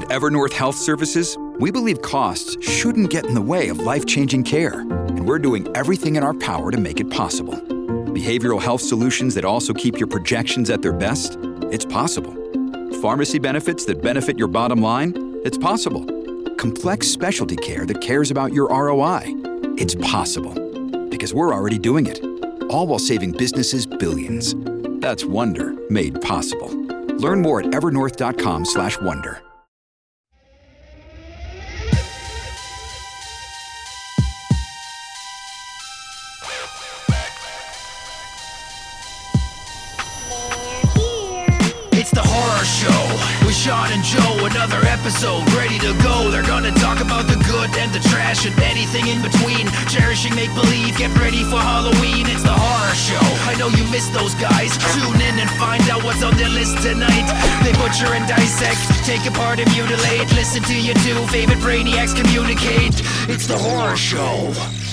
At Evernorth Health Services, we believe costs shouldn't get in the way of life-changing care, and we're doing everything in our power to make it possible. Behavioral health solutions that also keep your projections at their best? It's possible. Pharmacy benefits that benefit your bottom line? It's possible. Complex specialty care that cares about your ROI? It's possible. Because we're already doing it. All while saving businesses billions. That's Wonder made possible. Learn more at evernorth.com/wonder. It's the Horror Show with Sean and Joe. Another episode ready to go. They're gonna talk about the good and the trash and anything in between. Cherishing make-believe, get ready for Halloween. It's the Horror Show. I know you missed those guys. Tune in and find out what's on their list tonight. They butcher and dissect, take apart and mutilate. Listen to your two favorite brainiacs communicate. It's the Horror Show.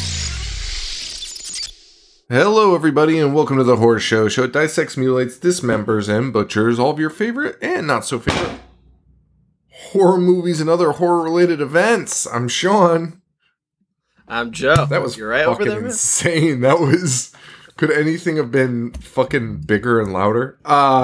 Hello, everybody, and welcome to the Horror Show. Show it dissects, mutilates, dismembers, and butchers all of your favorite and not so favorite horror movies and other horror-related events. I'm Sean. I'm Joe. That was You're right fucking over there, man? insane. That was... Could anything have been fucking bigger and louder?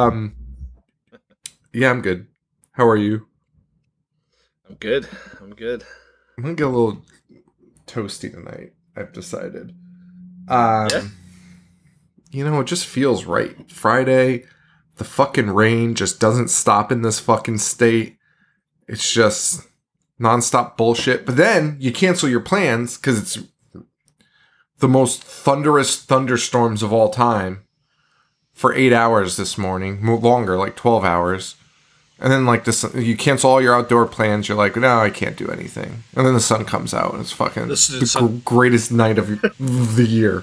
Yeah, I'm good. How are you? I'm good. I'm gonna get a little toasty tonight, I've decided. Yeah? You know, it just feels right. Friday, the fucking rain just doesn't stop in this fucking state. It's just nonstop bullshit. But then you cancel your plans because it's the most thunderous thunderstorms of all time for 8 hours this morning. Longer, like 12 hours. And then like this, you cancel all your outdoor plans. You're like, no, I can't do anything. And then the sun comes out and it's fucking the greatest night of the year.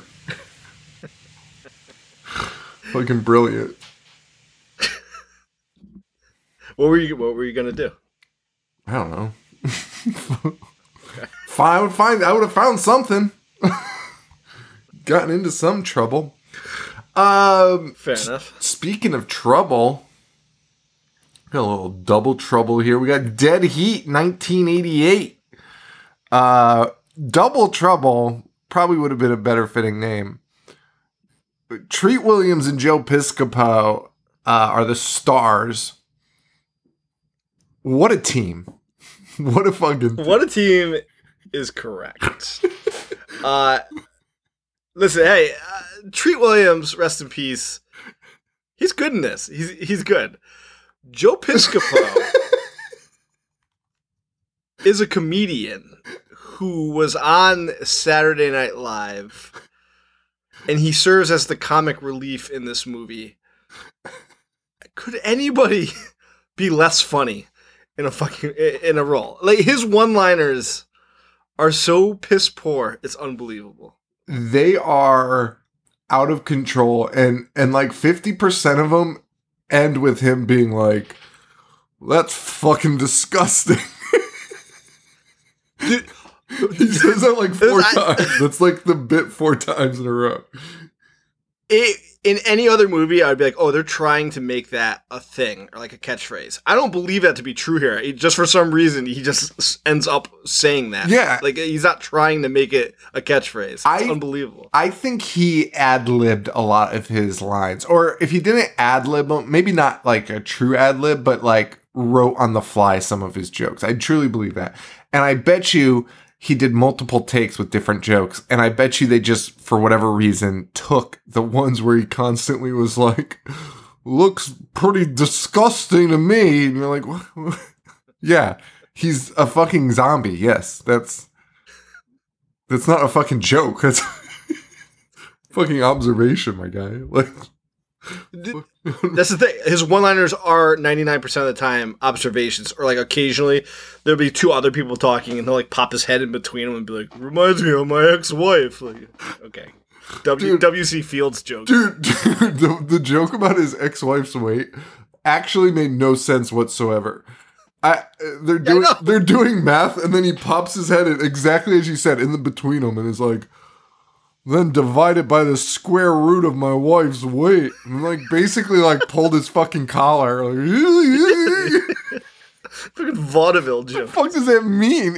Fucking brilliant. What were you gonna do? I don't know. I would have found something. Gotten into some trouble. Fair enough. Speaking of trouble, got a little double trouble here. We got Dead Heat 1988. Double Trouble probably would have been a better fitting name. Treat Williams and Joe Piscopo are the stars. What a team. What a team is correct. Listen, hey, Treat Williams, rest in peace. He's good in this. He's good. Joe Piscopo is a comedian who was on Saturday Night Live, and he serves as the comic relief in this movie. Could anybody be less funny in a role? Like, his one-liners are so piss poor, it's unbelievable. They are out of control, and like 50% of them end with him being like, "That's fucking disgusting." Dude, he says that like 4 times. That's like the bit 4 times in a row. In any other movie, I'd be like, oh, they're trying to make that a thing, or like a catchphrase. I don't believe that to be true here. Just for some reason, he just ends up saying that. Yeah. Like, he's not trying to make it a catchphrase. It's unbelievable. I think he ad-libbed a lot of his lines. Or if he didn't ad-lib them, maybe not like a true ad-lib, but like wrote on the fly some of his jokes. I truly believe that. And I bet you he did multiple takes with different jokes. And I bet you they just, for whatever reason, took the ones where he constantly was like, "Looks pretty disgusting to me." And you're like, what? Yeah, he's a fucking zombie. Yes, that's not a fucking joke. That's fucking observation, my guy. Like, that's the thing. His one-liners are 99% of the time observations, or like occasionally there'll be 2 other people talking, and he'll like pop his head in between them and be like, "Reminds me of my ex-wife." Like, okay, W.C. Fields joke. Dude, the joke about his ex-wife's weight actually made no sense whatsoever. They're doing math, and then he pops his head in exactly as you said in the between them, and is like, "Then divided by the square root of my wife's weight." And like basically like pulled his fucking collar. Like, Fucking vaudeville joke. What the fuck does that mean?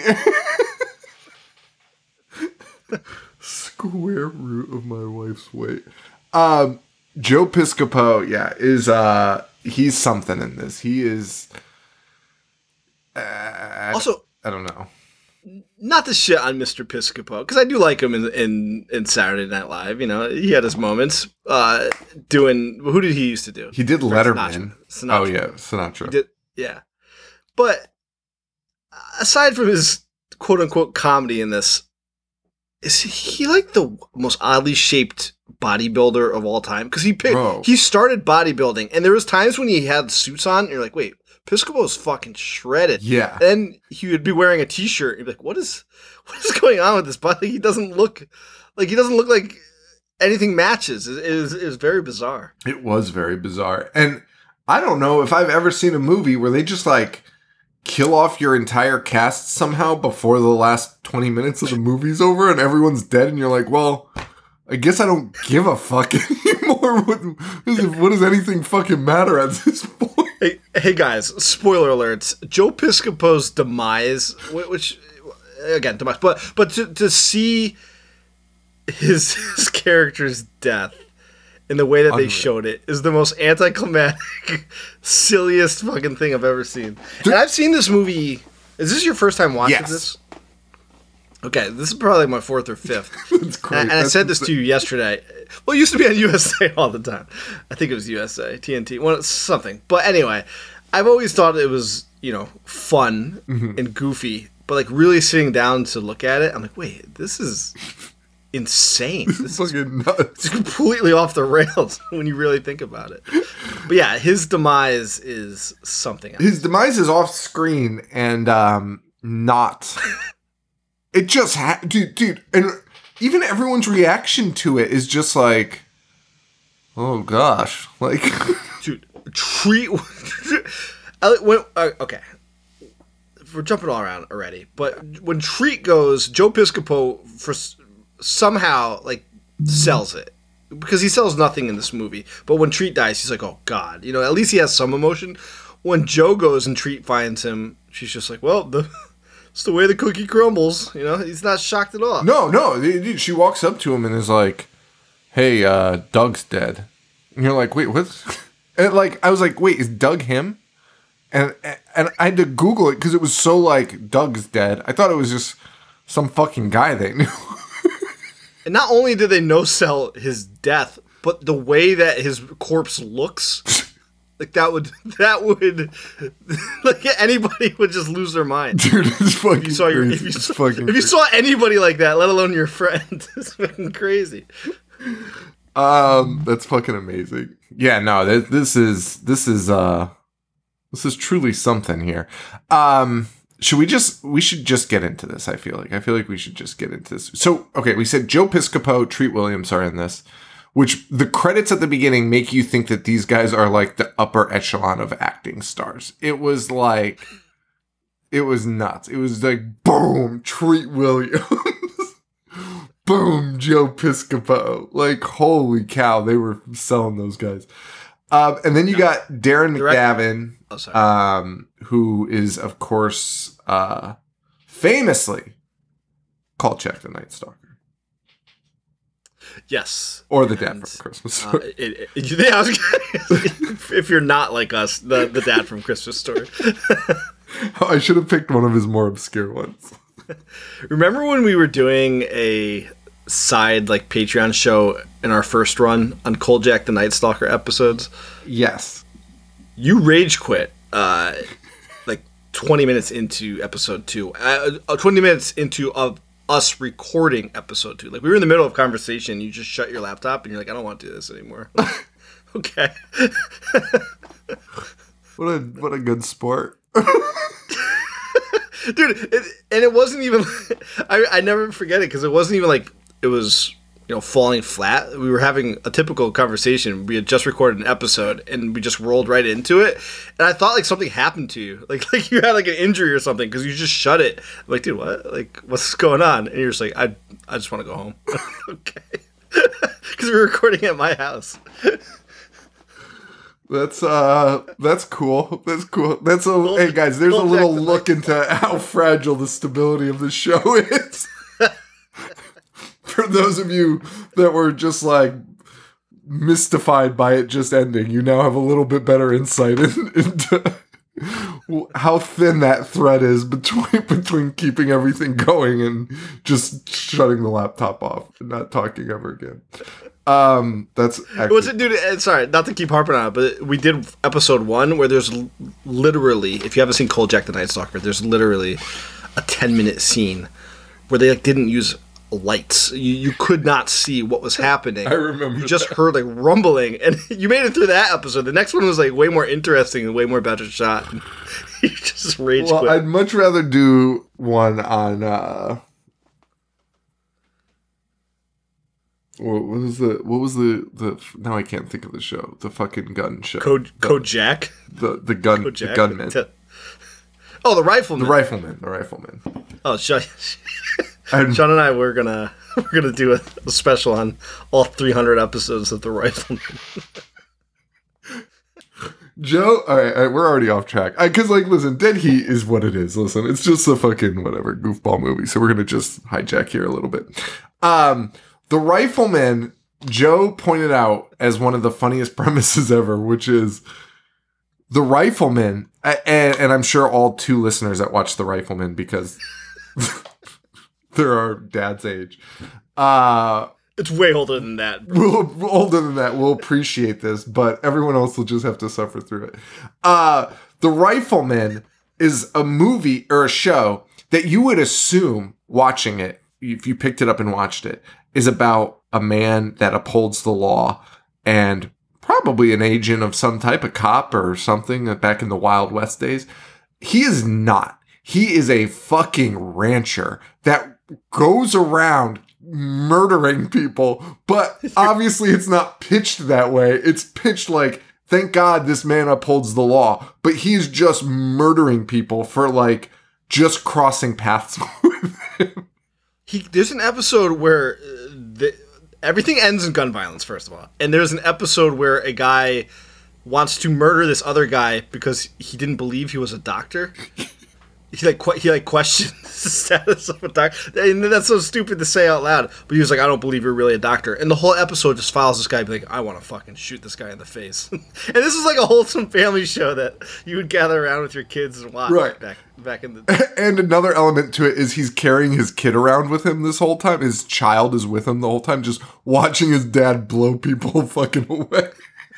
Square root of my wife's weight. Joe Piscopo, is he's something in this. He is. Also, I don't know. Not to shit on Mr. Piscopo, because I do like him in Saturday Night Live. You know, he had his moments. Doing, who did he used to do? He did Letterman. Sinatra. Oh yeah, Sinatra. He did, yeah. But aside from his quote unquote comedy in this, is he like the most oddly shaped bodybuilder of all time? Because he started bodybuilding, and there was times when he had suits on, and you're like, wait, Piscopo's fucking shredded. Yeah. And he would be wearing a t-shirt, and you'd be like, what is going on with this body? He doesn't look like anything matches. It was very bizarre. It was very bizarre. And I don't know if I've ever seen a movie where they just like kill off your entire cast somehow before the last 20 minutes of the movie's over and everyone's dead and you're like, well, I guess I don't give a fuck anymore. What does anything fucking matter at this point? Hey guys, spoiler alerts. Joe Piscopo's demise, which again, demise, but to see his character's death in the way that they showed it is the most anticlimactic, silliest fucking thing I've ever seen. And I've seen this movie. Is this your first time watching this? Okay, this is probably my fourth or fifth. That's great. And I said this to you yesterday. Well, it used to be on USA all the time. I think it was USA, TNT, something. But anyway, I've always thought it was, fun and goofy. But like really sitting down to look at it, I'm like, wait, this is insane. This is fucking nuts. It's completely off the rails when you really think about it. But yeah, his demise is something else. His demise is off screen and not. It just dude, and even everyone's reaction to it is just like, oh gosh, like, dude, Treat. Okay, we're jumping all around already, but when Treat goes, Joe Piscopo somehow like sells it because he sells nothing in this movie. But when Treat dies, he's like, oh god, at least he has some emotion. When Joe goes and Treat finds him, she's just like, well, it's the way the cookie crumbles. He's not shocked at all. No. She walks up to him and is like, hey, Doug's dead. And you're like, wait, what? And I was like, wait, is Doug him? And I had to Google it because it was so like, Doug's dead. I thought it was just some fucking guy they knew. And not only did they no-sell his death, but the way that his corpse looks... Like that would like anybody would just lose their mind. Dude, it's fucking crazy. If you saw anybody like that, let alone your friend, it's fucking crazy. That's fucking amazing. Yeah, no, this is truly something here. We should just get into this, I feel like we should just get into this. So, okay, we said Joe Piscopo, Treat Williams are in this. Which the credits at the beginning make you think that these guys are like the upper echelon of acting stars. It was nuts. It was like, boom, Treat Williams. Boom, Joe Piscopo. Like, holy cow, they were selling those guys. And then you got Darren McGavin, who is, of course, famously Kolchak the Night Stalker. Yes. Or the dad from Christmas Story. If you're not like us, the dad from Christmas Story. I should have picked one of his more obscure ones. Remember when we were doing a side like Patreon show in our first run on Kolchak the Night Stalker episodes? Yes. You rage quit like 20 minutes into episode 2. 20 minutes into us recording episode 2. Like we were in the middle of conversation, you just shut your laptop and you're like, I don't want to do this anymore. Okay. What a good sport. Dude, it wasn't even I never forget it because it wasn't even like it was falling flat. We were having a typical conversation. We had just recorded an episode and we just rolled right into it. And I thought like something happened to you. Like you had like an injury or something because you just shut it. I'm like, dude, what? Like, what's going on? And you're just like, I just want to go home. Okay. Because we were recording at my house. That's cool. That's cool. Hey guys, there's a little look into how fragile the stability of the show is. For those of you that were just like mystified by it just ending, you now have a little bit better insight into how thin that thread is between keeping everything going and just shutting the laptop off and not talking ever again. That's actually, what's it, dude? Sorry, not to keep harping on it, but we did episode 1 where there's literally, if you haven't seen Kojak the Night Stalker, there's literally a 10-minute scene where they like didn't use lights. You could not see what was happening. I remember. You just heard like rumbling, and you made it through that episode. The next one was like way more interesting and way more better shot. You just rage quit. I'd much rather do one on what was the now I can't think of the show. The fucking gun show. Kojak. The gunman. Oh, the Rifleman. The Rifleman. Oh, Sean and I we're gonna do a special on all 300 episodes of The Rifleman. Joe, all right, we're already off track. Because, listen, Dead Heat is what it is. Listen, it's just a fucking whatever goofball movie. So we're gonna just hijack here a little bit. The Rifleman, Joe pointed out as one of the funniest premises ever, which is the Rifleman, and I'm sure all 2 listeners that watch The Rifleman because they're our dad's age. It's way older than that. Older than that. We'll appreciate this, but everyone else will just have to suffer through it. The Rifleman is a movie or a show that you would assume watching it, if you picked it up and watched it, is about a man that upholds the law and probably an agent of some type, a cop or something back in the Wild West days. He is not. He is a fucking rancher that goes around murdering people, but obviously it's not pitched that way. It's pitched like, thank God this man upholds the law, but he's just murdering people for just crossing paths with him. There's an episode where everything ends in gun violence, first of all. And there's an episode where a guy wants to murder this other guy because he didn't believe he was a doctor. He questioned the status of a doctor. And that's so stupid to say out loud. But he was like, I don't believe you're really a doctor. And the whole episode just follows this guy be like, I want to fucking shoot this guy in the face. And this is like a wholesome family show that you would gather around with your kids and watch back in the day. And another element to it is he's carrying his kid around with him this whole time. His child is with him the whole time, just watching his dad blow people fucking away.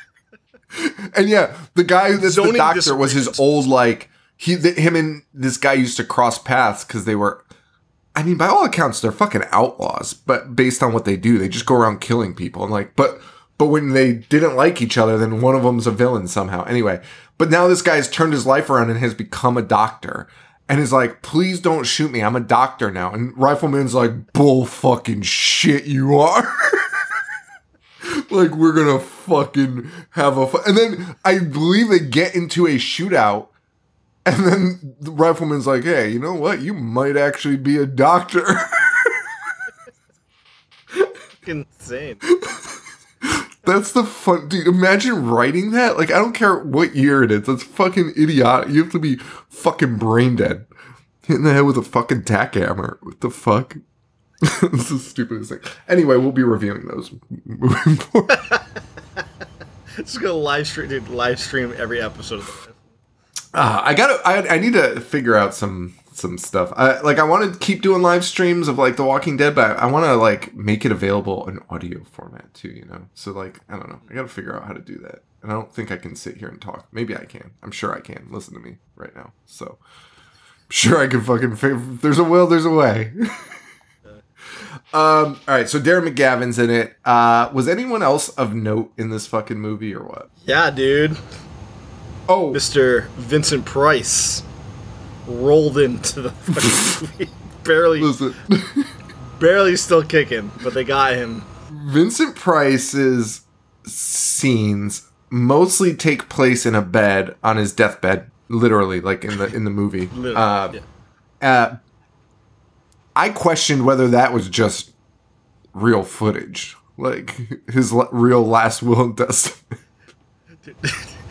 And yeah, the guy that's the doctor was his old, him and this guy used to cross paths because they were, I mean, by all accounts, they're fucking outlaws, but based on what they do, they just go around killing people. And but when they didn't like each other, then one of them's a villain somehow. Anyway, but now this guy's turned his life around and has become a doctor and is like, please don't shoot me. I'm a doctor now. And Rifleman's like, bull fucking shit you are. We're gonna fucking have and then I believe they get into a shootout. And then the Rifleman's like, hey, you know what? You might actually be a doctor. Insane. That's the fun. Dude, imagine writing that. I don't care what year it is. That's fucking idiotic. You have to be fucking brain dead. Hitting the head with a fucking tack hammer. What the fuck? This is the stupidest thing. Anyway, we'll be reviewing those moving forward. Just go live stream every episode of this. I need to figure out some stuff. I want to keep doing live streams of The Walking Dead, but I want to make it available in audio format too, you know? So I don't know. I got to figure out how to do that. And I don't think I can sit here and talk. Maybe I can. I'm sure I can. Listen to me right now. So I'm sure I can fucking if there's a will, there's a way. All right, so Darren McGavin's in it. Was anyone else of note in this fucking movie or what? Yeah, dude. Oh, Mr. Vincent Price rolled into the fucking movie. barely still kicking, but they got him. Vincent Price's scenes mostly take place in a bed on his deathbed, literally, in the movie. I questioned whether that was just real footage, his real last will and testament.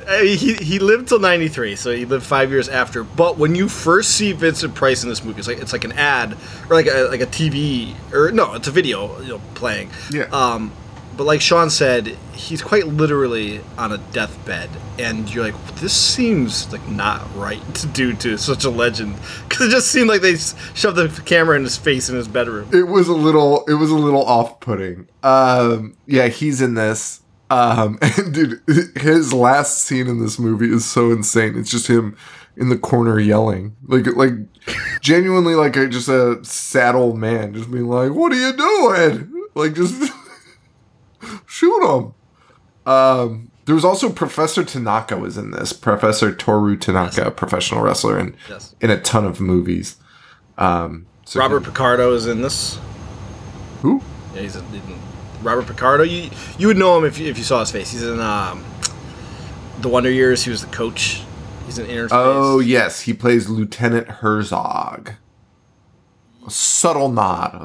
He lived till 93, so he lived 5 years after. But when you first see Vincent Price in this movie, it's like an ad or like a TV or no, it's a video playing. Yeah. But like Sean said, he's quite literally on a deathbed, and you're like, this seems like not right to do to such a legend, because it just seemed like they shoved the camera in his face in his bedroom. It was a little off-putting. Yeah, he's in this. And dude, his last scene in this movie is so insane. It's just him in the corner yelling, like genuinely like just a sad old man, just being like, "What are you doing?" Like just. Shoot him. There was also Professor Tanaka was in this. Professor Toru Tanaka, a professional wrestler in a ton of movies. So Robert Picardo is in this. Who? Yeah, he's in Robert Picardo. You would know him if you saw his face. He's in The Wonder Years. He was the coach. He's in Inner Space. Oh, yes. He plays Lieutenant Herzog. A subtle nod.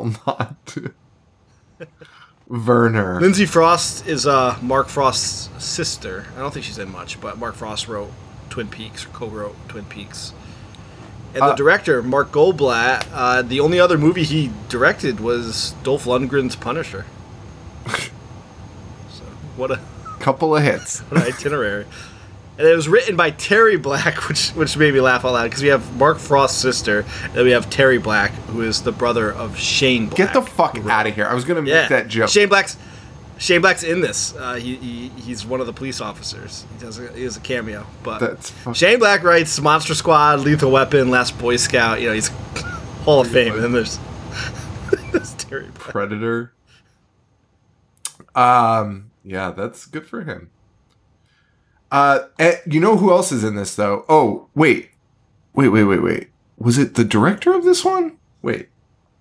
Werner. Lindsay Frost is Mark Frost's sister. I don't think she's in much, but Mark Frost wrote Twin Peaks, or co-wrote Twin Peaks. And the director, Mark Goldblatt, the only other movie he directed was Dolph Lundgren's Punisher. So, what a couple of hits. What an itinerary. And it was written by Terry Black, which made me laugh out loud, because we have Mark Frost's sister, and then we have Terry Black, who is the brother of Shane Black. Get the fuck out of here. I was going to make that joke. Shane Black's in this. He's one of the police officers. He has a cameo. But that's Shane Black writes Monster Squad, Lethal Weapon, Last Boy Scout. He's Hall of Fame. And then there's Terry Black. Predator. Yeah, that's good for him. You know who else is in this though? Oh, wait. Was it the director of this one? Wait.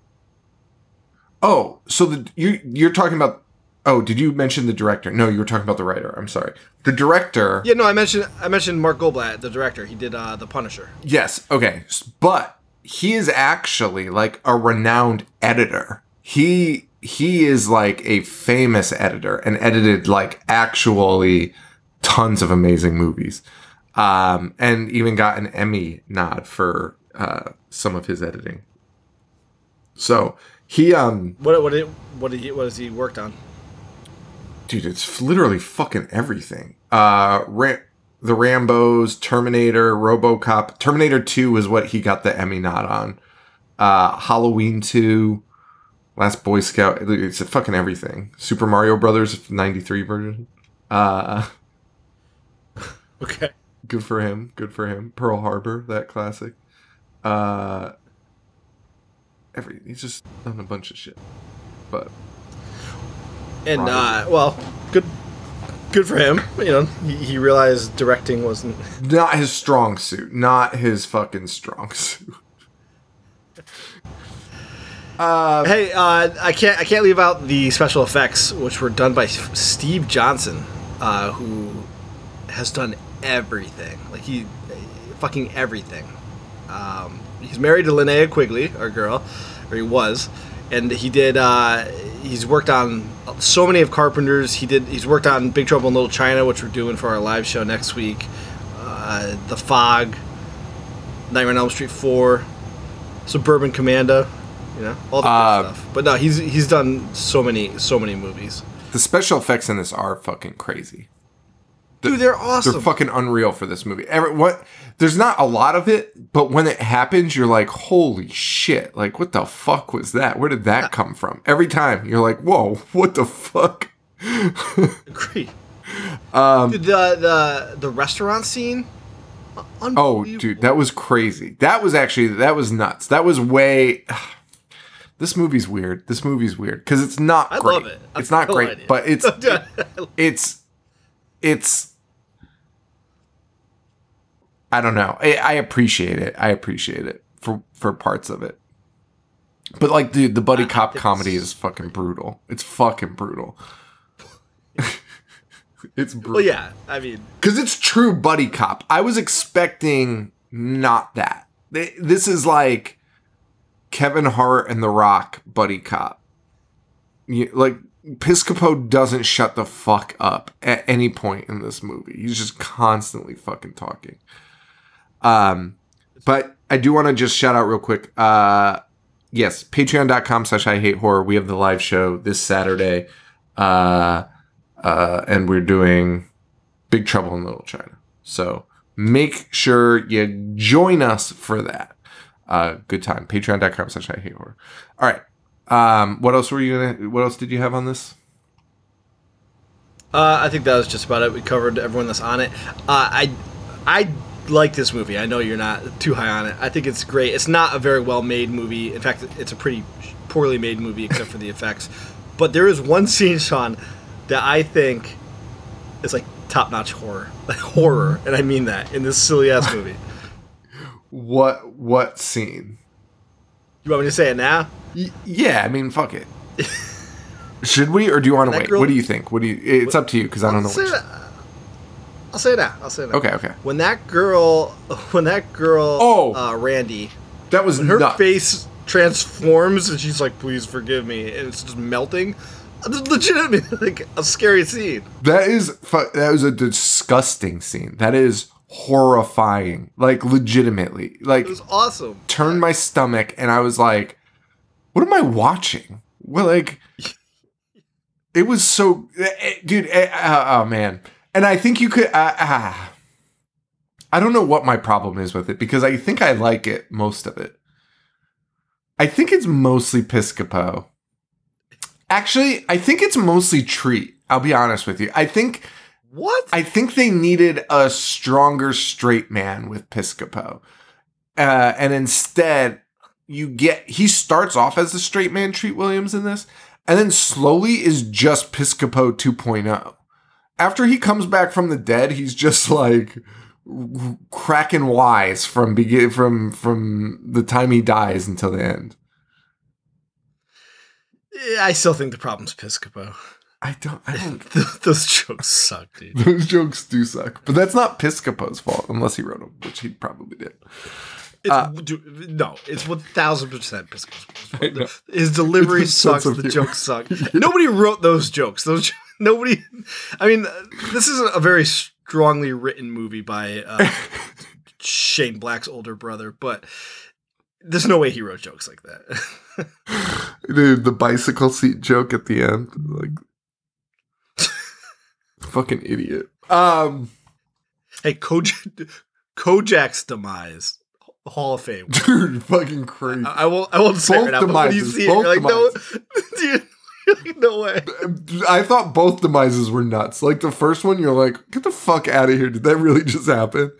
Oh, so you're talking about. Oh, did you mention the director? No, you were talking about the writer. I'm sorry. The director. Yeah, no, I mentioned Mark Goldblatt, the director. He did The Punisher. Yes. Okay, but he is actually like a renowned editor. He is like a famous editor and edited like actually tons of amazing movies, and even got an Emmy nod for some of his editing. So he what has he worked on? Dude, it's literally fucking everything. The Rambos, Terminator, RoboCop. Terminator 2 is what he got the Emmy nod on. Halloween 2, Last Boy Scout. It's fucking everything. Super Mario Brothers 93 version. Okay. Good for him. Pearl Harbor, that classic. He's just done a bunch of shit. But good for him. He realized directing wasn't not his strong suit. Not his fucking strong suit. Hey, I can't leave out the special effects, which were done by Steve Johnson, who has done everything. Like fucking everything. He's married to Linnea Quigley, our girl, or he was, and he did. He's worked on so many of Carpenter's. He's worked on Big Trouble in Little China, which we're doing for our live show next week. The Fog, Nightmare on Elm Street 4, Suburban Commando. All the good stuff. But no, he's done so many movies. The special effects in this are fucking crazy. Dude, they're awesome. They're fucking unreal for this movie. There's not a lot of it, but when it happens, you're like, holy shit. Like, what the fuck was that? Where did that come from? Every time, you're like, whoa, what the fuck? Agreed. Dude, the restaurant scene? Oh, dude, that was crazy. That was nuts. That was way... This movie's weird. Because it's not great. I love it. It's not great, idea. But it's I don't know. I appreciate it for parts of it. But like, dude, the buddy cop comedy is fucking brutal. It's fucking brutal. It's brutal. Well, yeah, I mean, because it's true buddy cop. I was expecting not that. This is like Kevin Hart and The Rock buddy cop. Piscopo doesn't shut the fuck up at any point in this movie. He's just constantly fucking talking. But I do want to just shout out real quick. Yes, patreon.com/IHateHorror. We have the live show this Saturday. And we're doing Big Trouble in Little China. So make sure you join us for that. Good time. Patreon.com/IHateHorror. All right. What else did you have on this? I think that was just about it. We covered everyone that's on it. I like this movie. I know you're not too high on it. I think it's great. It's not a very well-made movie. In fact, it's a pretty poorly made movie except for the effects. But there is one scene, Sean, that I think is like top-notch horror. Like horror, and I mean that, in this silly-ass movie. What scene? You want me to say it now? Yeah, I mean, fuck it. Should we, or do you want to wait? What do you think? It's up to you, because I don't know which. I'll say it now. Okay. When that girl, Randy, that was her nuts. face transforms and she's like, "Please forgive me," and it's just melting. Legitimately, like a scary scene. That was a disgusting scene. That is horrifying. Like legitimately, like it was awesome. Turned my stomach, and I was like, "What am I watching?" Well, like, it was so, dude. Oh man. And I think you could, I don't know what my problem is with it, because I think I like it, most of it. I think it's mostly Piscopo. Actually, I think it's mostly Treat. I'll be honest with you. I think they needed a stronger straight man with Piscopo. And instead, he starts off as the straight man, Treat Williams, in this, and then slowly is just Piscopo 2.0. After he comes back from the dead, he's just like cracking wise from the time he dies until the end. Yeah, I still think the problem's Piscopo. I don't. Those jokes suck, dude. Those jokes do suck, but that's not Piscopo's fault, unless he wrote them, which he probably did. It's 1000% Piscopo's. His delivery sucks. The jokes suck. Yeah. Nobody wrote those jokes. Nobody. I mean, this isn't a very strongly written movie by Shane Black's older brother, but there's no way he wrote jokes like that. Dude, the bicycle seat joke at the end, like, fucking idiot. Hey, Kojak's demise. Hall of Fame, dude, fucking crazy. I won't say it out, but when you see it, you're like, no, dude, no way. I thought both demises were nuts. Like the first one, you're like, get the fuck out of here. Did that really just happen?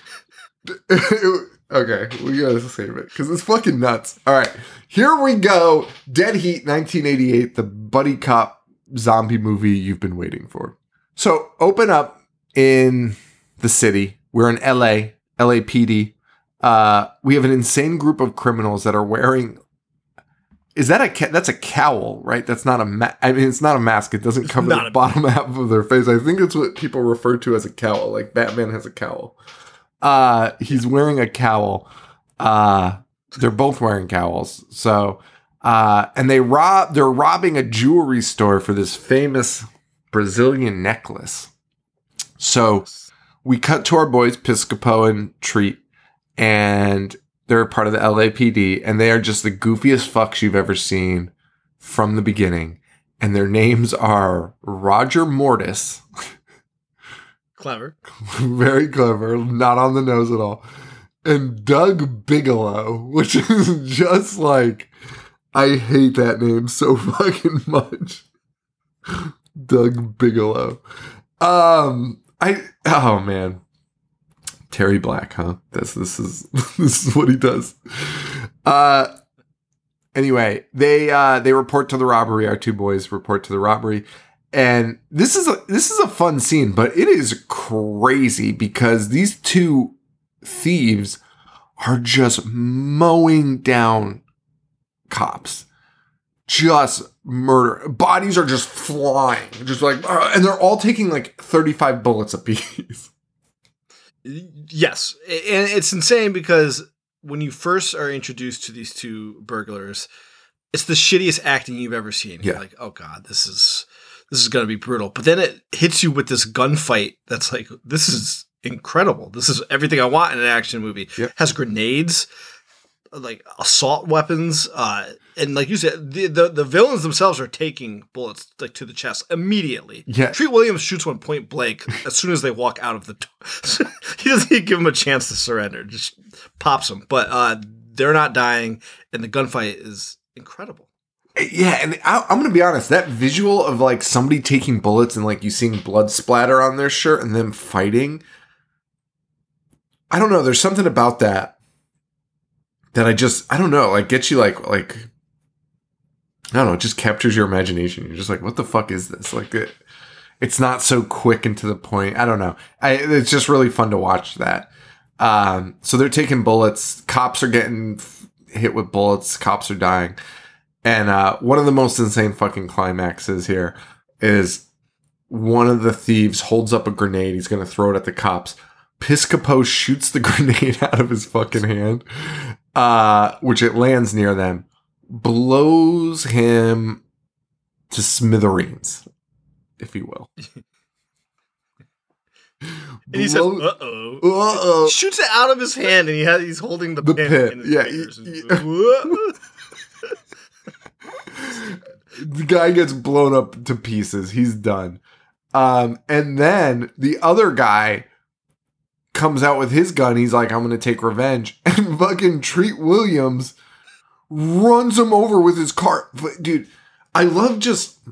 Okay, we gotta save it because it's fucking nuts. All right, here we go. Dead Heat, 1988, the buddy cop zombie movie you've been waiting for. So open up in the city. We're in LA, LAPD. We have an insane group of criminals that are wearing. That's a cowl, right? That's not it's not a mask. It doesn't cover the bottom half of their face. I think it's what people refer to as a cowl. Like Batman has a cowl. He's wearing a cowl. They're both wearing cowls. So, and they're robbing a jewelry store for this famous Brazilian necklace. So we cut to our boys, Piscopo and Treat. And they're part of the LAPD, and they are just the goofiest fucks you've ever seen from the beginning. And their names are Roger Mortis. Clever. Very clever. Not on the nose at all. And Doug Bigelow, which is just like, I hate that name so fucking much. Doug Bigelow. Oh man. Terry Black, huh? This is what he does. Anyway, they report to the robbery. Our two boys report to the robbery, and this is a fun scene, but it is crazy because these two thieves are just mowing down cops, just murder. Bodies are just flying, just like, and they're all taking like 35 bullets apiece. Yes, and it's insane because when you first are introduced to these two burglars, it's the shittiest acting you've ever seen. Yeah. You're like, oh God, this is going to be brutal. But then it hits you with this gunfight that's like, this is incredible. This is everything I want in an action movie. Yep. Has grenades, like assault weapons, and like you said, the villains themselves are taking bullets like to the chest immediately. Yeah. Treat Williams shoots one point blank as soon as they walk out of the door. He doesn't even give them a chance to surrender. Just pops them. But they're not dying, and the gunfight is incredible. Yeah, and I'm going to be honest, that visual of like somebody taking bullets and like you seeing blood splatter on their shirt and them fighting, I don't know, there's something about that I don't know, like gets you like I don't know, it just captures your imagination. You're just like, what the fuck is this? Like it's not so quick and to the point. I don't know. It's just really fun to watch that. So they're taking bullets. Cops are getting hit with bullets. Cops are dying. And one of the most insane fucking climaxes here is one of the thieves holds up a grenade. He's going to throw it at the cops. Piscopo shoots the grenade out of his fucking hand, which it lands near them, blows him to smithereens, if you will. And he says, uh-oh. Uh-oh. Shoots it out of his hand, and he's holding the pin. In his fingers. The guy gets blown up to pieces. He's done. And then the other guy comes out with his gun. He's like, I'm going to take revenge. And fucking Treat Williams runs him over with his car. But dude, I love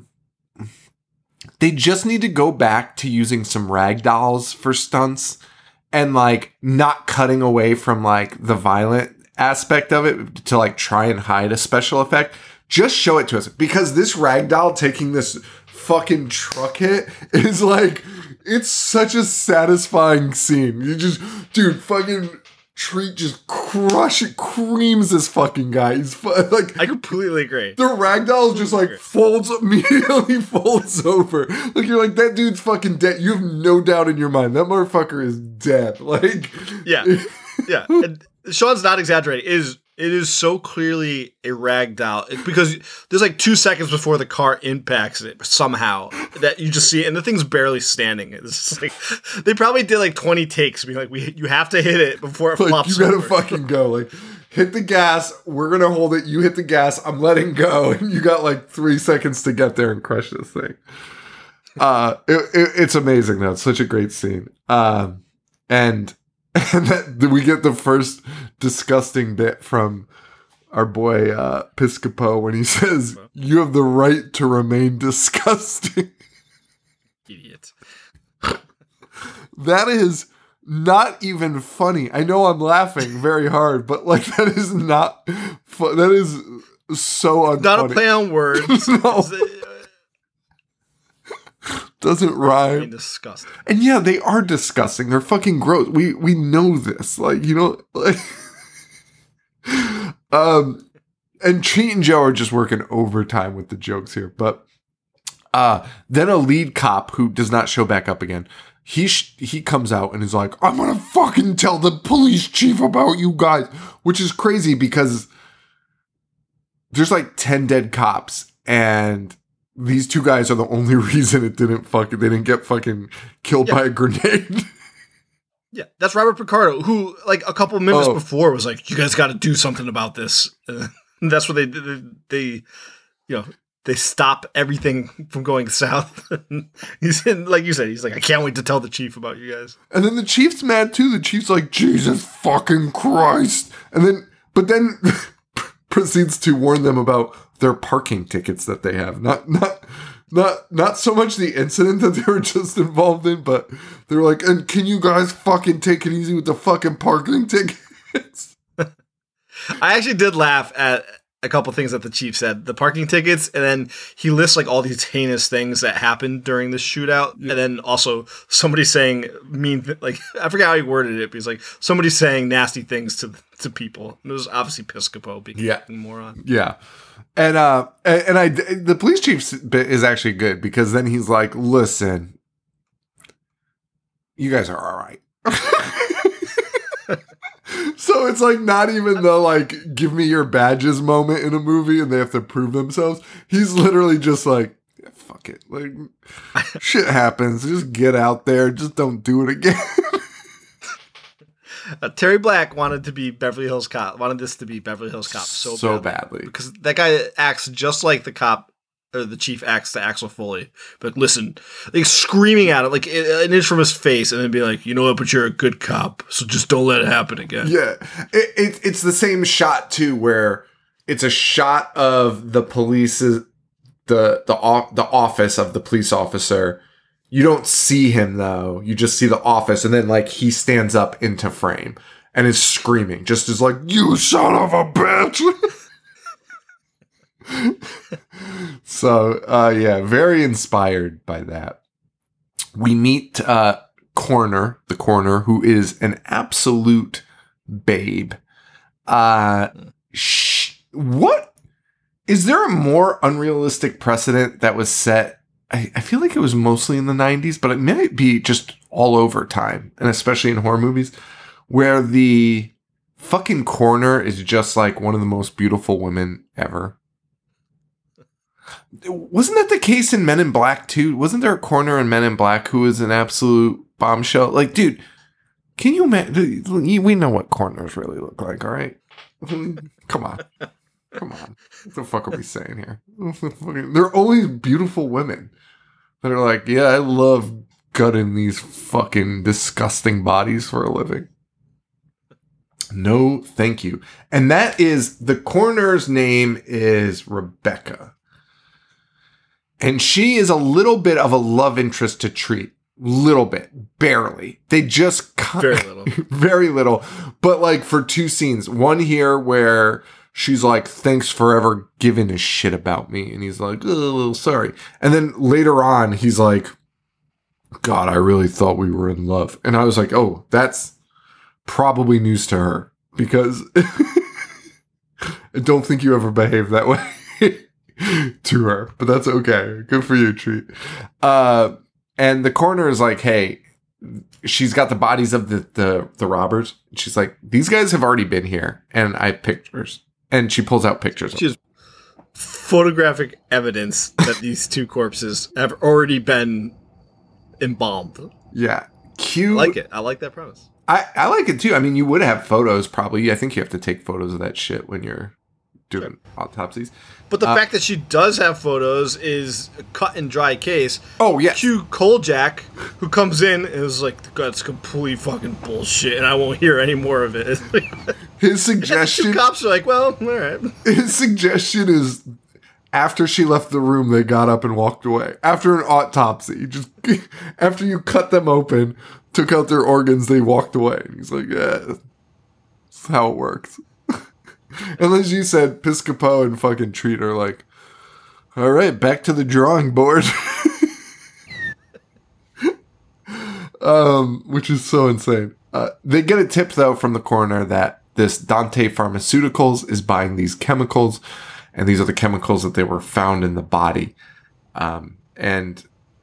they just need to go back to using some rag dolls for stunts and like not cutting away from like the violent aspect of it to like try and hide a special effect. Just show it to us, because this ragdoll taking this fucking truck hit is like, it's such a satisfying scene. You just, dude, fucking Treat just creams this fucking guy. He's like, I completely agree. The ragdoll just like immediately folds over. Like you're like, that dude's fucking dead. You have no doubt in your mind that motherfucker is dead. Like, yeah. And Sean's not exaggerating. It is so clearly a rag doll because there's like 2 seconds before the car impacts it somehow that you just see it, and the thing's barely standing. It's just like they probably did like 20 takes, being like, you have to hit it before it flops. You gotta over. fucking go. Like, hit the gas. We're gonna hold it. You hit the gas. I'm letting go, and you got like 3 seconds to get there and crush this thing. It's amazing though. It's such a great scene. And that we get the first disgusting bit from our boy Piscopo when he says, "You have the right to remain disgusting." Idiot. That is not even funny. I know I'm laughing very hard, but like that is not that is so unfunny. Not a play on words. No. Doesn't rhyme. Disgusting. And yeah, they are disgusting. They're fucking gross. We know this. Like, you know, like and Treat and Joe are just working overtime with the jokes here. But then a lead cop who does not show back up again, he comes out and is like, I'm gonna fucking tell the police chief about you guys, which is crazy because there's like 10 dead cops and these two guys are the only reason they didn't get fucking killed by a grenade. Yeah, that's Robert Picardo, who like a couple minutes before was like, "You guys got to do something about this." That's what they they stop everything from going south. He's like you said, he's like, "I can't wait to tell the chief about you guys." And then the chief's mad too. The chief's like, "Jesus fucking Christ!" But then proceeds to warn them about their parking tickets that they have. Not so much the incident that they were just involved in, but they were like, and can you guys fucking take it easy with the fucking parking tickets? I actually did laugh at a couple things that the chief said, the parking tickets, and then he lists like all these heinous things that happened during this shootout, and then also somebody saying like I forget how he worded it, but he's like somebody saying nasty things to people. And it was obviously Piscopo being a moron. Yeah. And the police chief's bit is actually good because then he's like, listen, you guys are all right. So it's like not even the like give me your badges moment in a movie and they have to prove themselves. He's literally just like, yeah, fuck it. Like shit happens. Just get out there. Just don't do it again. Terry Black wanted to be Beverly Hills Cop. Wanted this to be Beverly Hills Cop so badly. Because that guy acts just like the cop, or the chief acts to Axel Foley. But listen, like screaming at it, like an inch from his face, and then be like, you know what, but you're a good cop, so just don't let it happen again. Yeah. It's the same shot, too, where it's a shot of the police's, the office of the police officer. You don't see him, though. You just see the office, and then, like, he stands up into frame and is screaming, just as like, you son of a bitch! So, yeah, very inspired by that. We meet Coroner, the coroner, who is an absolute babe. What? Is there a more unrealistic precedent that was set? I feel like it was mostly in the 90s, but it might be just all over time, and especially in horror movies, where the fucking coroner is just like one of the most beautiful women ever. Wasn't that the case in Men in Black too? Wasn't there a coroner in Men in Black who was an absolute bombshell? Like, dude, can you imagine? We know what coroners really look like, all right? Come on. What the fuck are we saying here? They're always beautiful women that are like, yeah, I love gutting these fucking disgusting bodies for a living. No, thank you. And that is, the coroner's name is Rebecca. And she is a little bit of a love interest to Treat. Little bit. Barely. They just... Very little. Very little. But like for two scenes. One here where... she's like, thanks for ever giving a shit about me. And he's like, oh, sorry. And then later on, he's like, God, I really thought we were in love. And I was like, oh, that's probably news to her. Because I don't think you ever behaved that way to her. But that's okay. Good for you, Treat. And the coroner is like, hey, she's got the bodies of the robbers. She's like, these guys have already been here. And I have pictures. And she pulls out pictures. She has photographic evidence that these two corpses have already been embalmed. Yeah. Cute. I like it. I like that premise. I like it too. I mean, you would have photos probably. I think you have to take photos of that shit when you're doing autopsies. But the fact that she does have photos is a cut and dry case. Oh, yeah. Cue Kojak, who comes in and is like, that's complete fucking bullshit, and I won't hear any more of it. His suggestion... And the two cops are like, well, all right. His suggestion is, after she left the room, they got up and walked away. After an autopsy, just after you cut them open, took out their organs, they walked away. And he's like, yeah, that's how it works. And as you said, Piscopo and fucking Treat are like, all right, back to the drawing board. Which is so insane. They get a tip, though, from the coroner that this Dante Pharmaceuticals is buying these chemicals, and these are the chemicals that they were found in the body. And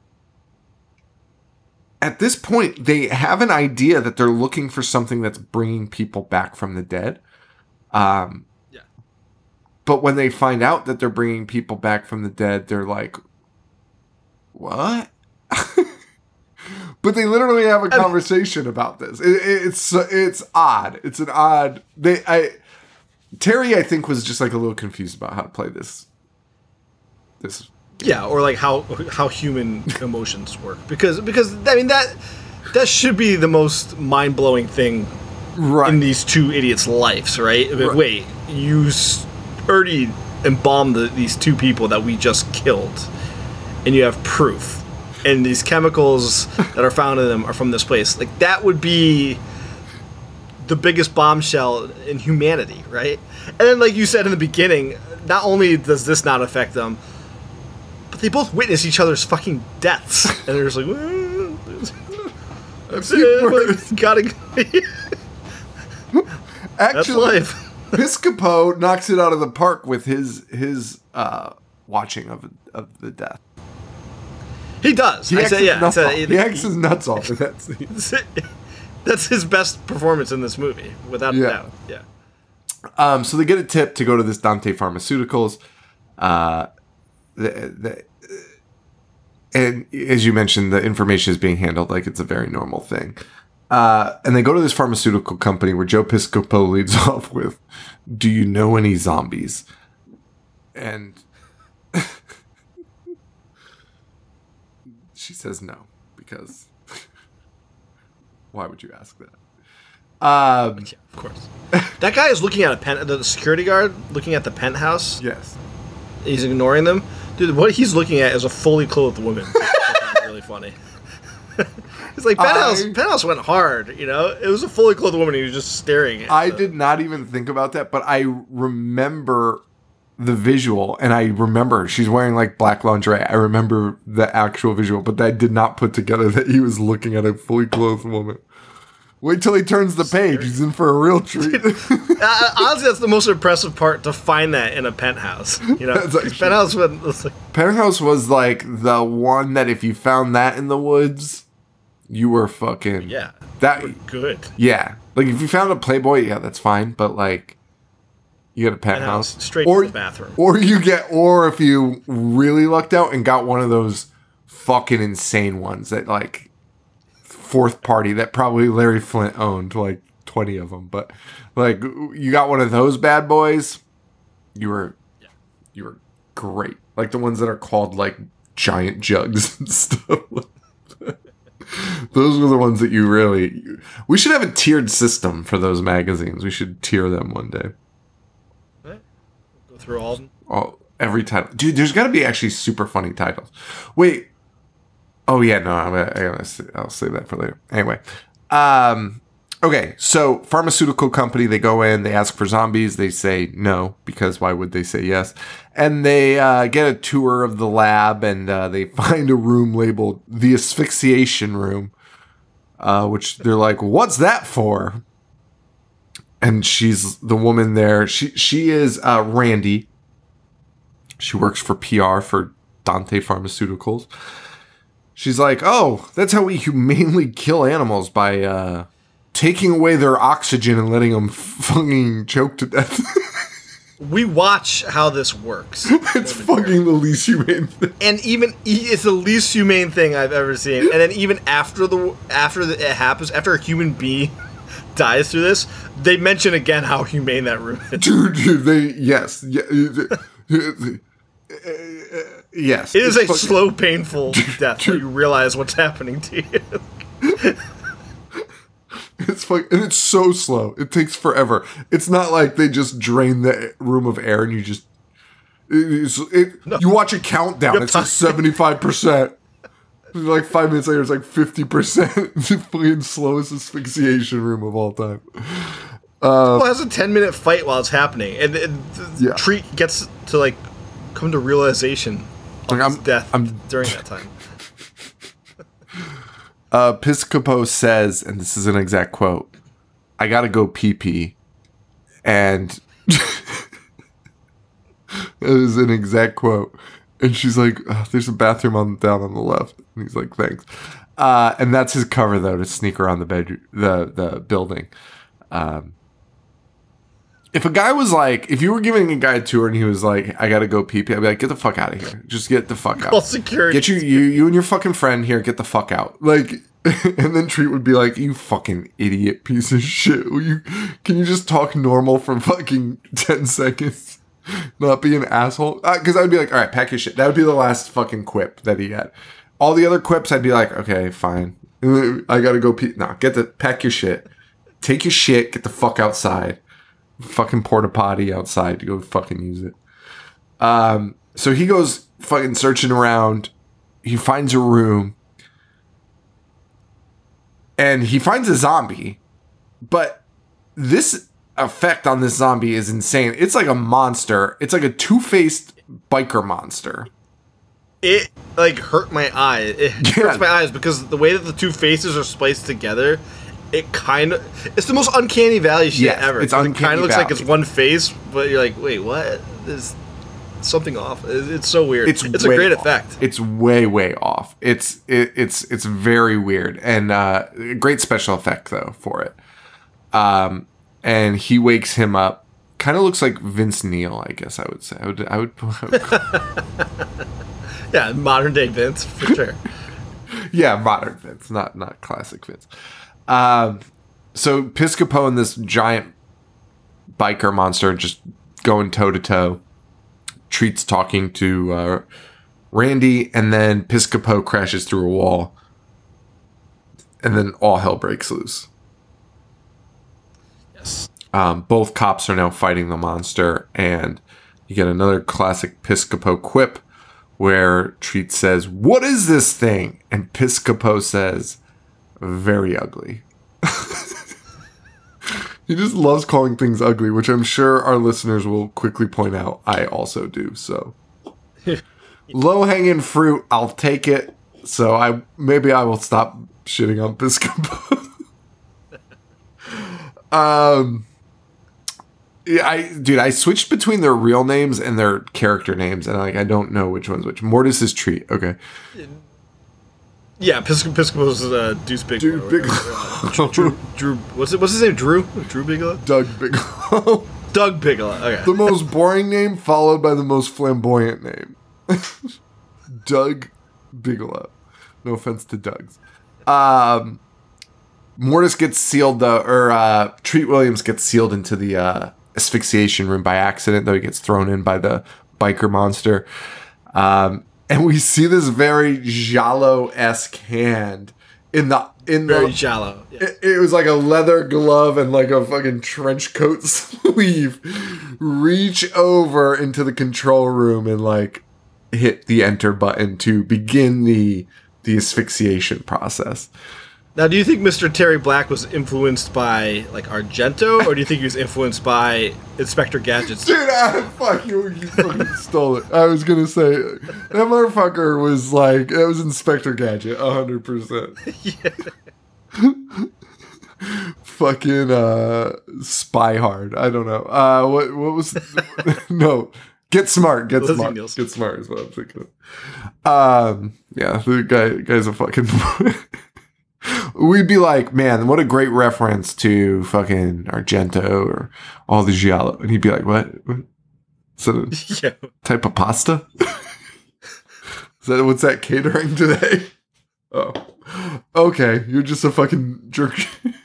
at this point, they have an idea that they're looking for something that's bringing people back from the dead. But when they find out that they're bringing people back from the dead, they're like, what? But they literally have a conversation about this. It's odd. It's an odd... Terry, I think, was just like a little confused about how to play this. Yeah, or like how human emotions work. Because I mean, that should be the most mind-blowing thing in these two idiots' lives, right? Right. Wait, you already embalmed these two people that we just killed, and you have proof, and these chemicals that are found in them are from this place. Like, that would be the biggest bombshell in humanity, right? And then, like you said in the beginning, not only does this not affect them, but they both witness each other's fucking deaths, and they're just like, well, that's it, gotta... Actually, that's life. Piscopo knocks it out of the park with his watching of the death. He does. He acts his nuts off in that scene. That's his best performance in this movie, without a doubt. Yeah. So they get a tip to go to this Dante Pharmaceuticals. And as you mentioned, the information is being handled like it's a very normal thing. And they go to this pharmaceutical company where Joe Piscopo leads off with, "Do you know any zombies?" And she says no, because why would you ask that? Yeah, of course. That guy is looking at the security guard looking at the penthouse. Yes. He's ignoring them. Dude, what he's looking at is a fully clothed woman. That's really funny. It's like Penthouse went hard, you know? It was a fully clothed woman he was just staring at. I did not even think about that, but I remember the visual, and I remember she's wearing like black lingerie. I remember the actual visual, but I did not put together that he was looking at a fully clothed woman. Wait till he turns the page. He's in for a real treat. Honestly, that's the most impressive part, to find that in a penthouse. You know, Penthouse was like the one that if you found that in the woods, you were fucking good. Yeah, like if you found a Playboy, yeah, that's fine. But like, you get a penthouse straight to the bathroom, or if you really lucked out and got one of those fucking insane ones that like. Fourth party that probably Larry Flint owned, like 20 of them, but like you got one of those bad boys, you were great. Like the ones that are called like giant jugs and stuff. Those were the ones that you really. We should have a tiered system for those magazines. We should tier them one day. What? Go through all of them. Oh, every title, dude. There's got to be actually super funny titles. Wait. Oh, yeah, no, I'll save that for later. Anyway. Okay, so pharmaceutical company, they go in, they ask for zombies. They say no, because why would they say yes? And they get a tour of the lab, and they find a room labeled the asphyxiation room, which they're like, what's that for? And she's the woman there. She is Randy. She works for PR for Dante Pharmaceuticals. She's like, oh, that's how we humanely kill animals, by taking away their oxygen and letting them fucking choke to death. We watch how this works. It's fucking the least humane thing. And even it's the least humane thing I've ever seen. And then even after it happens, after a human being dies through this, they mention again how humane that room is. Dude, yes. Yes. It is a slow, painful death when you realize what's happening to you. It's fucking, and it's so slow. It takes forever. It's not like they just drain the room of air and you just... You watch a countdown. It's like 75%. Like 5 minutes later, it's like 50%. It's the fucking slowest asphyxiation room of all time. Well, it has a 10-minute fight while it's happening. And the Treat gets to, like, come to realization of his death during that time. Piscopo says, and this is an exact quote, "I gotta go pee-pee." And it is an exact quote. And she's like, there's a bathroom down on the left. And he's like, thanks. And that's his cover, though, to sneak around the building. If a guy was like, if you were giving a guy a tour and he was like, I gotta go pee-pee, I'd be like, get the fuck out of here. Just get the fuck out. Call security. Get you and your fucking friend here, get the fuck out. Like, and then Treat would be like, you fucking idiot piece of shit. Can you just talk normal for fucking 10 seconds? Not be an asshole? Because I'd be like, all right, pack your shit. That would be the last fucking quip that he had. All the other quips, I'd be like, okay, fine. I gotta go pee. No, pack your shit. Take your shit, get the fuck outside. Fucking porta potty outside to go fucking use it. So he goes fucking searching around. He finds a room. And he finds a zombie. But this effect on this zombie is insane. It's like a monster. It's like a two-faced biker monster. It like hurt my eye. It hurts my eyes because the way that the two faces are spliced together, it's the most uncanny valley shit ever. It's uncanny. It kind of looks like it's one face, but you're like, wait, what? something off. It's so weird. It's a way great off. effect. It's way off. It's very weird, and great special effect though for it. And he wakes him up. Kind of looks like Vince Neil, I guess I would say. I would Yeah, modern day Vince for sure. Yeah, modern Vince, not classic Vince. So Piscopo and this giant biker monster just going toe to toe. Treat's talking to Randy, and then Piscopo crashes through a wall, and then all hell breaks loose. Yes. Both cops are now fighting the monster, and you get another classic Piscopo quip where Treat says, "What is this thing?" And Piscopo says, "Very ugly." He just loves calling things ugly, which I'm sure our listeners will quickly point out I also do. So low-hanging fruit, I'll take it. So maybe I will stop shitting on Piscopo. Yeah, I switched between their real names and their character names, and I don't know which one's which. Mortis is Treat. Okay. Yeah, Piscopo's Deuce Bigelow. Drew. What's his name? Drew Bigelow. Doug Bigelow. Doug Bigelow. Okay. The most boring name followed by the most flamboyant name. Doug Bigelow. No offense to Dougs. Mortis gets sealed, Treat Williams gets sealed into the asphyxiation room by accident, though he gets thrown in by the biker monster. And we see this very Giallo-esque hand in the very Giallo. Yeah. It was like a leather glove and like a fucking trench coat sleeve reach over into the control room and like hit the enter button to begin the asphyxiation process. Now, do you think Mr. Terry Black was influenced by, like, Argento, or do you think he was influenced by Inspector Gadget's? Dude, fuck you fucking stole it. I was gonna say, that motherfucker was like, it was Inspector Gadget, 100%. Yeah. Fucking, Spy Hard. I don't know. What was, no. Get smart. Get smart. Nielsen. Get smart is what I'm thinking of. Yeah, the guy's a fucking... We'd be like, man, what a great reference to fucking Argento or all the Giallo. And he'd be like, what? Is that a type of pasta? What's that catering today? Oh. Okay, you're just a fucking jerk.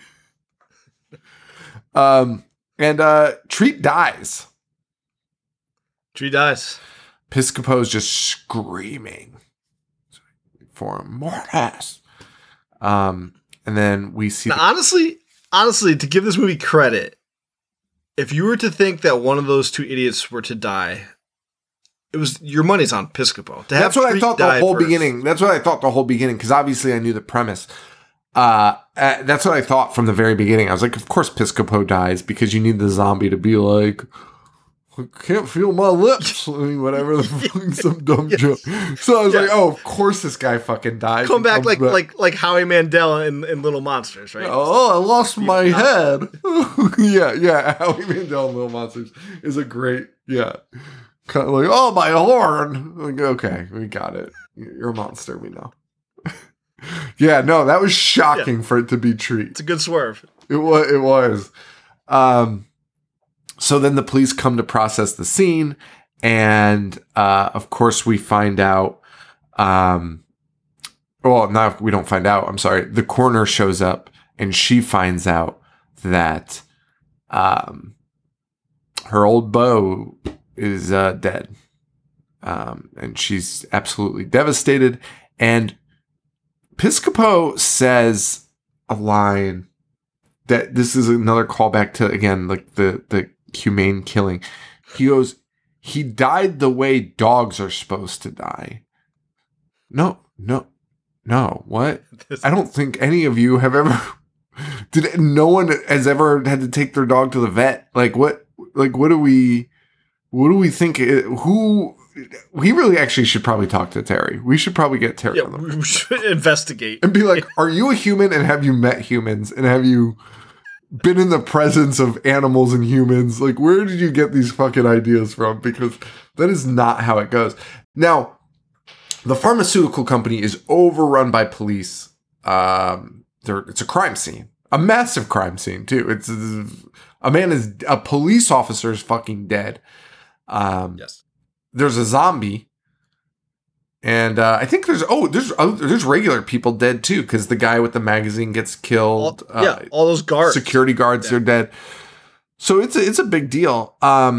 And Treat dies. Treat dies. Piscopo's just screaming for Mortis. And then we see... Now, honestly, to give this movie credit, if you were to think that one of those two idiots were to die, it was your money's on Piscopo. That's what I thought the whole beginning. That's what I thought the whole beginning, because obviously I knew the premise. That's what I thought from the very beginning. I was like, of course Piscopo dies, because you need the zombie to be like... I can't feel my lips. I mean, whatever the fucking some dumb joke. So I was like, oh, of course this guy fucking dies. Come back like Howie Mandel in Little Monsters, right? Oh, I lost my head. yeah. Howie Mandel in Little Monsters is a great, kind of like, oh, my horn. Like, okay, we got it. You're a monster, we know. Yeah, no, that was shocking for it to be Treat. It's a good swerve. It was. So then the police come to process the scene, and of course we find out. We don't find out. I'm sorry. The coroner shows up, and she finds out that her old beau is dead, and she's absolutely devastated. And Piscopo says a line that this is another callback to, again, like the humane killing. He goes, he died the way dogs are supposed to die. No. What? I don't think any of you have ever... no one has ever had to take their dog to the vet. Like, what do we think? We really actually should probably talk to Terry. We should probably get Terry on the phone. We should investigate. And be like, are you a human, and have you met humans, and have you been in the presence of animals and humans. Like, where did you get these fucking ideas from? Because that is not how it goes. Now, the pharmaceutical company is overrun by police. It's a crime scene. A massive crime scene, too. A police officer is fucking dead. Yes. There's a zombie. And I think there's regular people dead too, because the guy with the magazine gets killed. All those guards, security guards, are dead. So it's a big deal.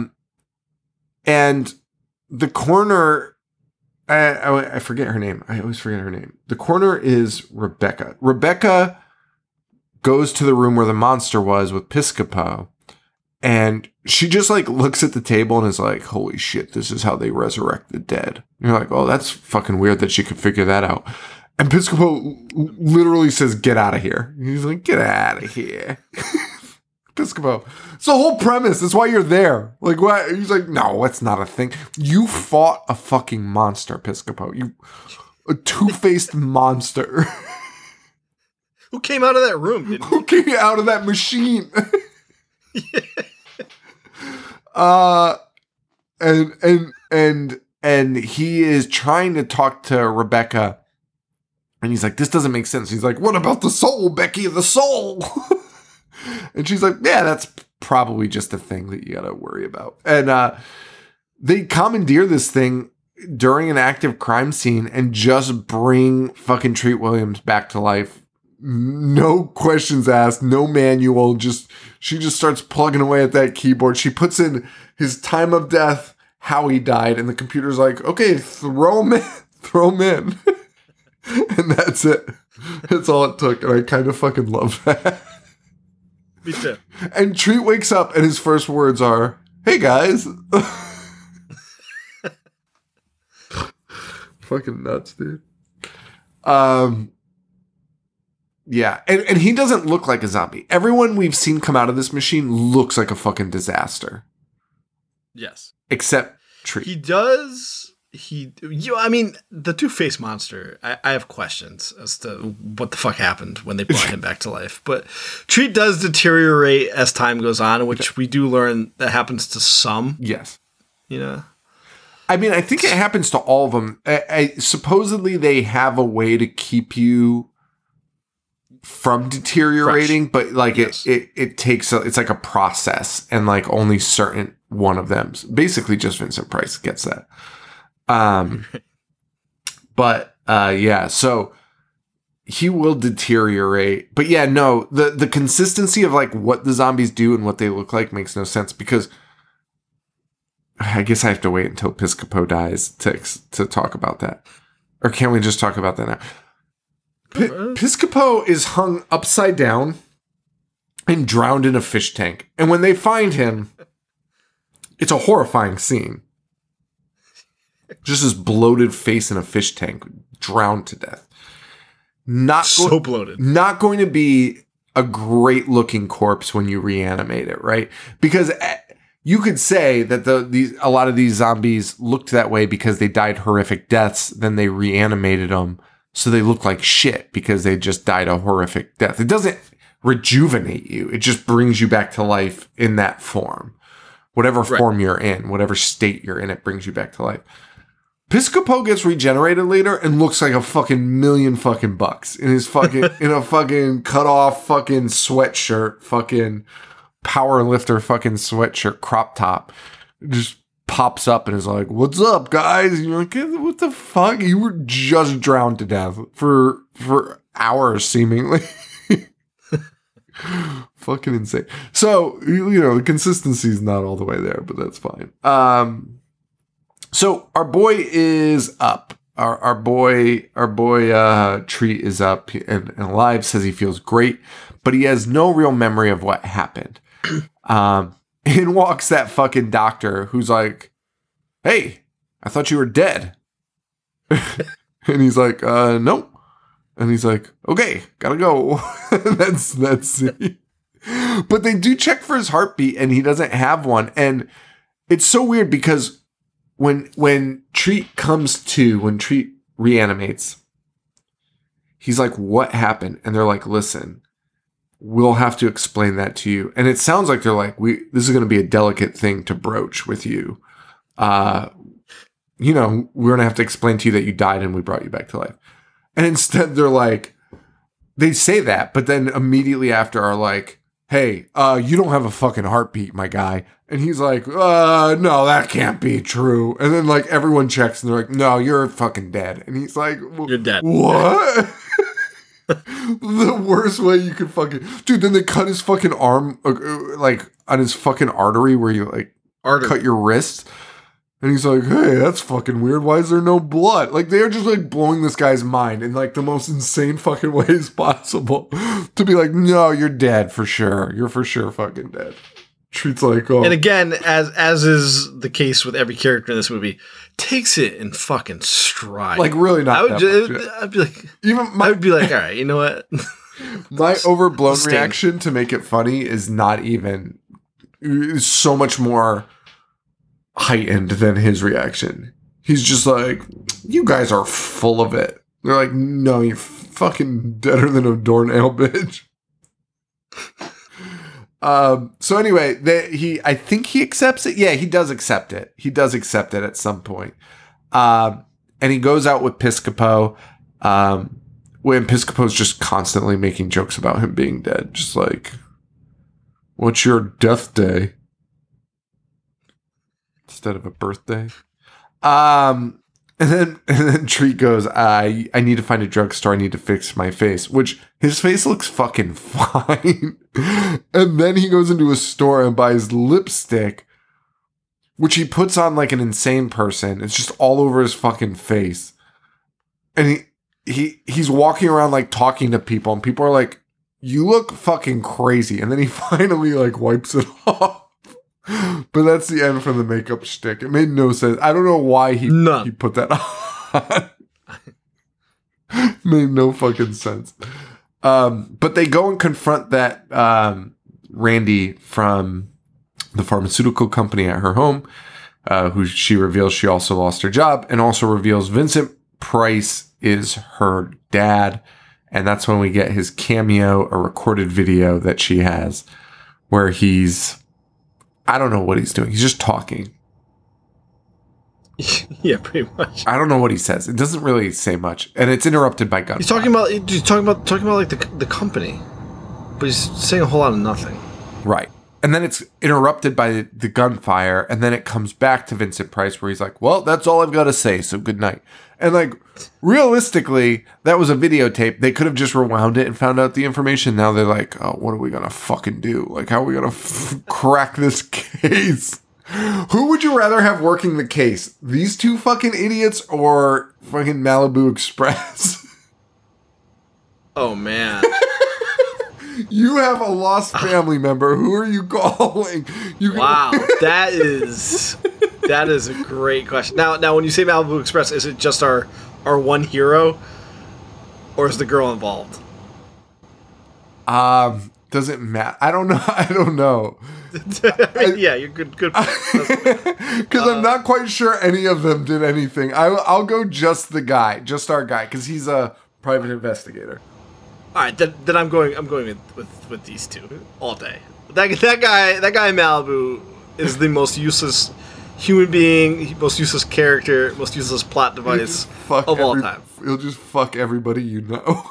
And the coroner, I forget her name. I always forget her name. The coroner is Rebecca. Rebecca goes to the room where the monster was with Piscopo. And she just like looks at the table and is like, holy shit, this is how they resurrect the dead. And you're like, oh, that's fucking weird that she could figure that out. And Piscopo literally says, get out of here. And he's like, get out of here. Piscopo. It's the whole premise. That's why you're there. Like, what? He's like, no, that's not a thing. You fought a fucking monster, Piscopo. A two-faced monster. Who came out of that room? Who came out of that machine? And he is trying to talk to Rebecca, and he's like, this doesn't make sense. He's like, what about the soul, Becky? The soul. And she's like, yeah, that's probably just a thing that you gotta worry about. And they commandeer this thing during an active crime scene and just bring fucking Treat Williams back to life. No questions asked, no manual, she just starts plugging away at that keyboard. She puts in his time of death, how he died, and the computer's like, okay, throw him in. And that's it. That's all it took, and I kind of fucking love that. Me too. And Treat wakes up, and his first words are, hey guys. Fucking nuts, dude. Yeah, and he doesn't look like a zombie. Everyone we've seen come out of this machine looks like a fucking disaster. Yes. Except Treat. He does. I mean, the two-faced monster, I have questions as to what the fuck happened when they brought him back to life. But Treat does deteriorate as time goes on, which we do learn that happens to some. Yes. You know? I mean, I think it happens to all of them. Supposedly, they have a way to keep you from deteriorating, but like yes. it takes it's like a process, and like only certain one of them, basically just Vincent Price gets that. But yeah, so he will deteriorate. But yeah, no, the consistency of like what the zombies do and what they look like makes no sense, because I guess I have to wait until Piscopo dies to talk about that. Or can we just talk about that now? Piscopo is hung upside down and drowned in a fish tank. And when they find him, it's a horrifying scene. Just his bloated face in a fish tank, drowned to death. Bloated. Not going to be a great looking corpse when you reanimate it, right? Because you could say that a lot of these zombies looked that way because they died horrific deaths, then they reanimated them. So they look like shit because they just died a horrific death. It doesn't rejuvenate you. It just brings you back to life in that form. Whatever form you're in, whatever state you're in, it brings you back to life. Piscopo gets regenerated later and looks like a fucking million fucking bucks in his fucking, in a fucking cut off fucking sweatshirt, fucking power lifter fucking sweatshirt, crop top. Just pops up and is like, what's up, guys? And you're like, what the fuck? You were just drowned to death for hours, seemingly. Fucking insane. So, the consistency is not all the way there, but that's fine. So our boy is up. Our boy Treat is up and alive, says he feels great, but he has no real memory of what happened. In walks that fucking doctor who's like, hey, I thought you were dead. And he's like, no. And he's like, okay, gotta go. That's it. But they do check for his heartbeat and he doesn't have one. And it's so weird because when Treat comes to, when Treat reanimates, he's like, what happened? And they're like, listen, we'll have to explain that to you. And it sounds like they're like, this is going to be a delicate thing to broach with you. You know, we're going to have to explain to you that you died and we brought you back to life. And instead they're like, they say that, but then immediately after are like, hey, you don't have a fucking heartbeat, my guy. And he's like, no, that can't be true. And then like everyone checks and they're like, no, you're fucking dead. And he's like, You're dead. What? The worst way you could fucking... Dude, then they cut his fucking arm, like on his fucking artery where you like cut your wrist. And he's like, hey, that's fucking weird. Why is there no blood? Like, they're just, like, blowing this guy's mind in, like, the most insane fucking ways possible. To be like, no, you're dead for sure. You're for sure fucking dead. Treats like, oh. And again, as is the case with every character in this movie, takes it in fucking stride. Like, really not I'd be like, all right, you know what? My overblown reaction to make it funny is not even... Is so much more... heightened than his reaction. He's just like, you guys are full of it. They're like, no, you're fucking deader than a doornail, bitch. So anyway, I think he accepts it. Yeah, he does accept it. He does accept it at some point. And he goes out with Piscopo. When Piscopo's just constantly making jokes about him being dead. Just like, what's your death day? Instead of a birthday. And then Treat goes, I need to find a drugstore. I need to fix my face, which his face looks fucking fine. And then he goes into a store and buys lipstick, which he puts on like an insane person. It's just all over his fucking face. And he's walking around like talking to people and people are like, you look fucking crazy. And then he finally like wipes it off. But that's the end for the makeup shtick. It made no sense. I don't know why he put that on. Made no fucking sense. But they go and confront that Randy from the pharmaceutical company at her home, who she reveals she also lost her job, and also reveals Vincent Price is her dad. And that's when we get his cameo, a recorded video that she has, where he's... I don't know what he's doing. He's just talking. Yeah, pretty much. I don't know what he says. It doesn't really say much, and it's interrupted by gunfire. He's talking about like the company, but he's saying a whole lot of nothing. Right, and then it's interrupted by the gunfire, and then it comes back to Vincent Price, where he's like, "Well, that's all I've got to say. So good night." And like, realistically, that was a videotape. They could have just rewound it and found out the information. Now they're like, oh, what are we going to fucking do? Like, how are we going to crack this case? Who would you rather have working the case? These two fucking idiots or fucking Malibu Express? Oh, man. You have a lost family member. Who are you calling? Wow, that is a great question. Now, when you say Malibu Express, is it just our one hero, or is the girl involved? Doesn't matter. I don't know. Yeah, you're good. Because I'm not quite sure any of them did anything. I'll go just our guy, because he's a private investigator. All right, then I'm going with these two all day. That guy in Malibu is the most useless human being, most useless character, most useless plot device of all time. He'll just fuck everybody you know.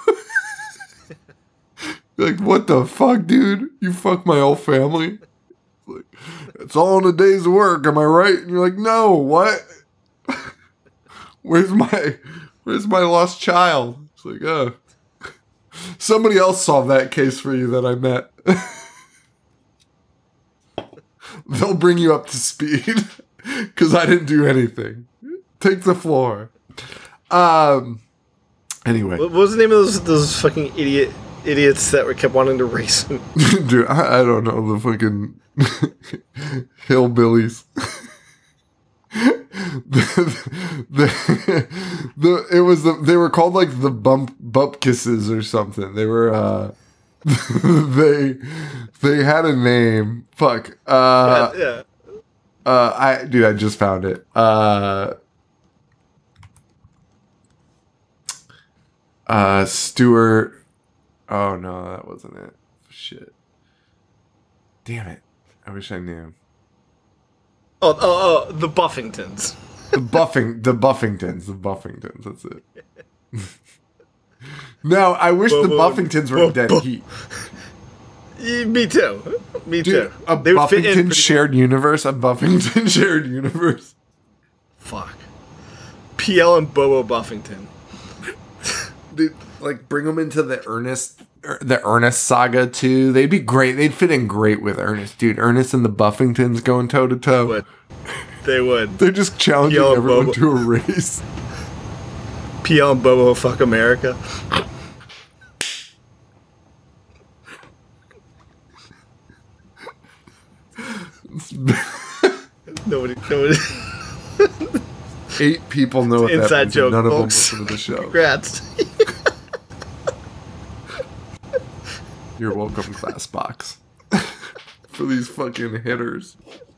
Like, what the fuck, dude? You fuck my whole family? Like, it's all in a day's work, am I right? And you're like, no, what? Where's my lost child? It's like, somebody else solved that case for you that I met. They'll bring you up to speed because I didn't do anything. Take the floor. Anyway, what was the name of those fucking idiots that kept wanting to race him? Dude, I don't know, the fucking hillbillies. They were called like the bump kisses or something. They were they had a name. Fuck. Yeah. I just found it. Stuart. Oh no, that wasn't it. shit. Damn it. I wish I knew. Oh, the Buffingtons. The Buffingtons, that's it. No, I wish the Buffingtons were in Dead Heat. Me too. Dude, a Buffington shared universe? A Buffington shared universe? Fuck. PL and Bobo Buffington. Dude, like, bring them into the Ernest saga, too. They'd be great. They'd fit in great with Ernest. Dude, Ernest and the Buffingtons going toe-to-toe. They would. They're just challenging everyone to a race. PL and Bobo fuck America. Nobody. 8 people know what that inside means. joke, None of them folks. listen to the show. Congrats. You're welcome, class box. For these fucking hitters.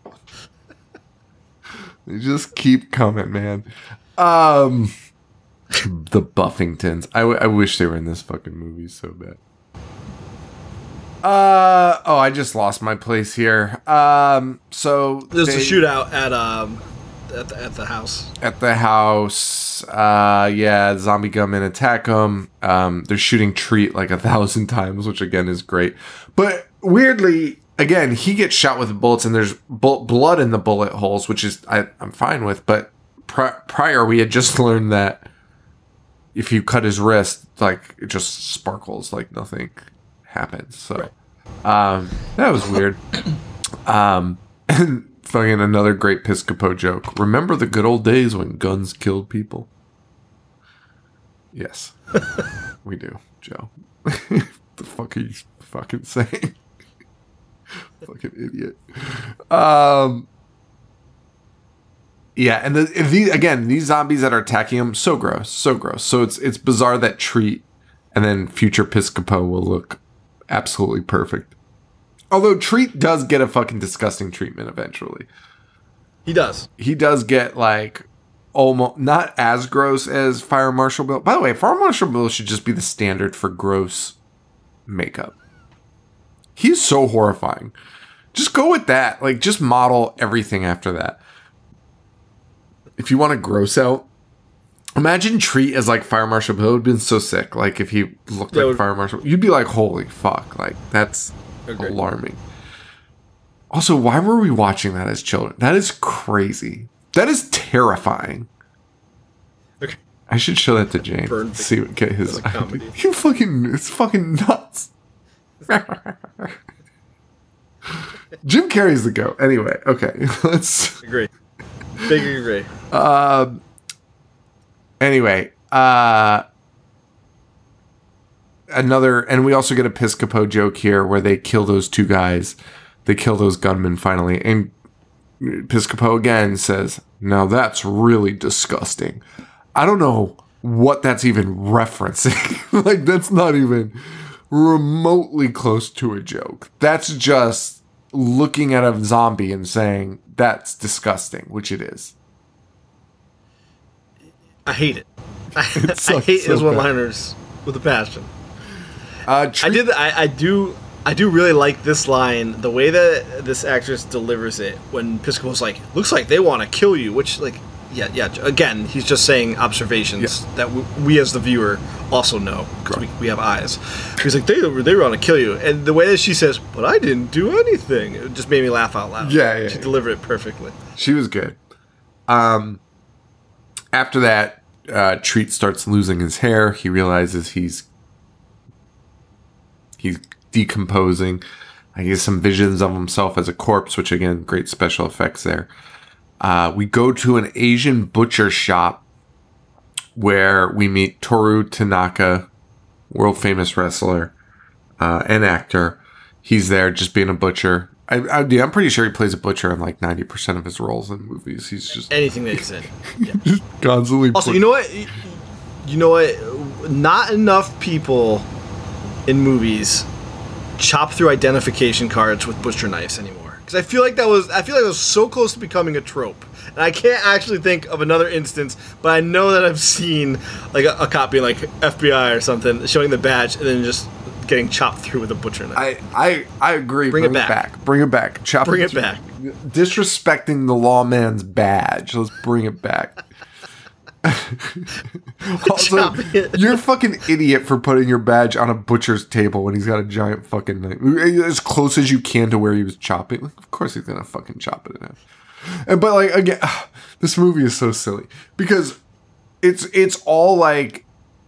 They just keep coming, man. The Buffingtons. I wish they were in this fucking movie so bad. I just lost my place here. So there's a shootout at the house. At the house, zombie gunmen attack them. They're shooting Treat like 1,000 times, which again is great. But weirdly, again, he gets shot with bullets, and there's blood in the bullet holes, which is I'm fine with. But prior, we had just learned that if you cut his wrist, like, it just sparkles, like nothing happens. So that was weird. And fucking another great Piscopo joke. Remember the good old days when guns killed people? Yes. We do, Joe. The fuck are you fucking saying? Fucking idiot. Yeah, and these zombies that are attacking him, so gross. So it's bizarre that Treat and then future Piscopo will look absolutely perfect. Although Treat does get a fucking disgusting treatment eventually. He does. He does get, like, almost not as gross as Fire Marshal Bill. By the way, Fire Marshal Bill should just be the standard for gross makeup. He's so horrifying. Just go with that. Like, just model everything after that. If you want to gross out, imagine Treat as, like, Fire Marshal Bill. It would have been so sick. Like, if he looked like Fire Marshal, you'd be like, holy fuck. Like, that's alarming. Also, why were we watching that as children? That is crazy. That is terrifying. Okay. I should show that to Jane. Get his. It's fucking nuts. Jim Carrey's the GOAT. Anyway, okay, let's agree. Big agree. Anyway, another, and we also get a Piscopo joke here where they kill those 2 guys. They kill those gunmen finally, and Piscopo again says, "Now that's really disgusting." I don't know what that's even referencing. Like, that's not even remotely close to a joke. That's just looking at a zombie and saying that's disgusting, which it is. I hate it. I hate his one-liners with a passion. I do really like this line, the way that this actress delivers it when Piscopo's like, looks like they want to kill you, which, like, yeah, again, he's just saying observations that we as the viewer also know, because we have eyes. He's like, they want to kill you, and the way that she says, but I didn't do anything, it just made me laugh out loud. Yeah. She delivered it perfectly. She was good. After that, Treat starts losing his hair. He realizes he's decomposing. He has some visions of himself as a corpse, which, again, great special effects there. We go to an Asian butcher shop where we meet Toru Tanaka, world famous wrestler and actor. He's there just being a butcher. I'm pretty sure he plays a butcher in like 90% of his roles in movies. He's just anything that he's in. Yeah. Just constantly. Also, you know what? Not enough people in movies chop through identification cards with butcher knives anymore. Because I feel like that was so close to becoming a trope. And I can't actually think of another instance, but I know that I've seen like a cop being like FBI or something, showing the badge and then just getting chopped through with a butcher knife. I agree. Bring it back. Bring it back. Bring it back. Disrespecting the lawman's badge. Let's bring it back. Also, you're a fucking idiot for putting your badge on a butcher's table when he's got a giant fucking knife. As close as you can to where he was chopping. Like, of course he's gonna fucking chop it in half. But like, again, this movie is so silly. Because it's all like,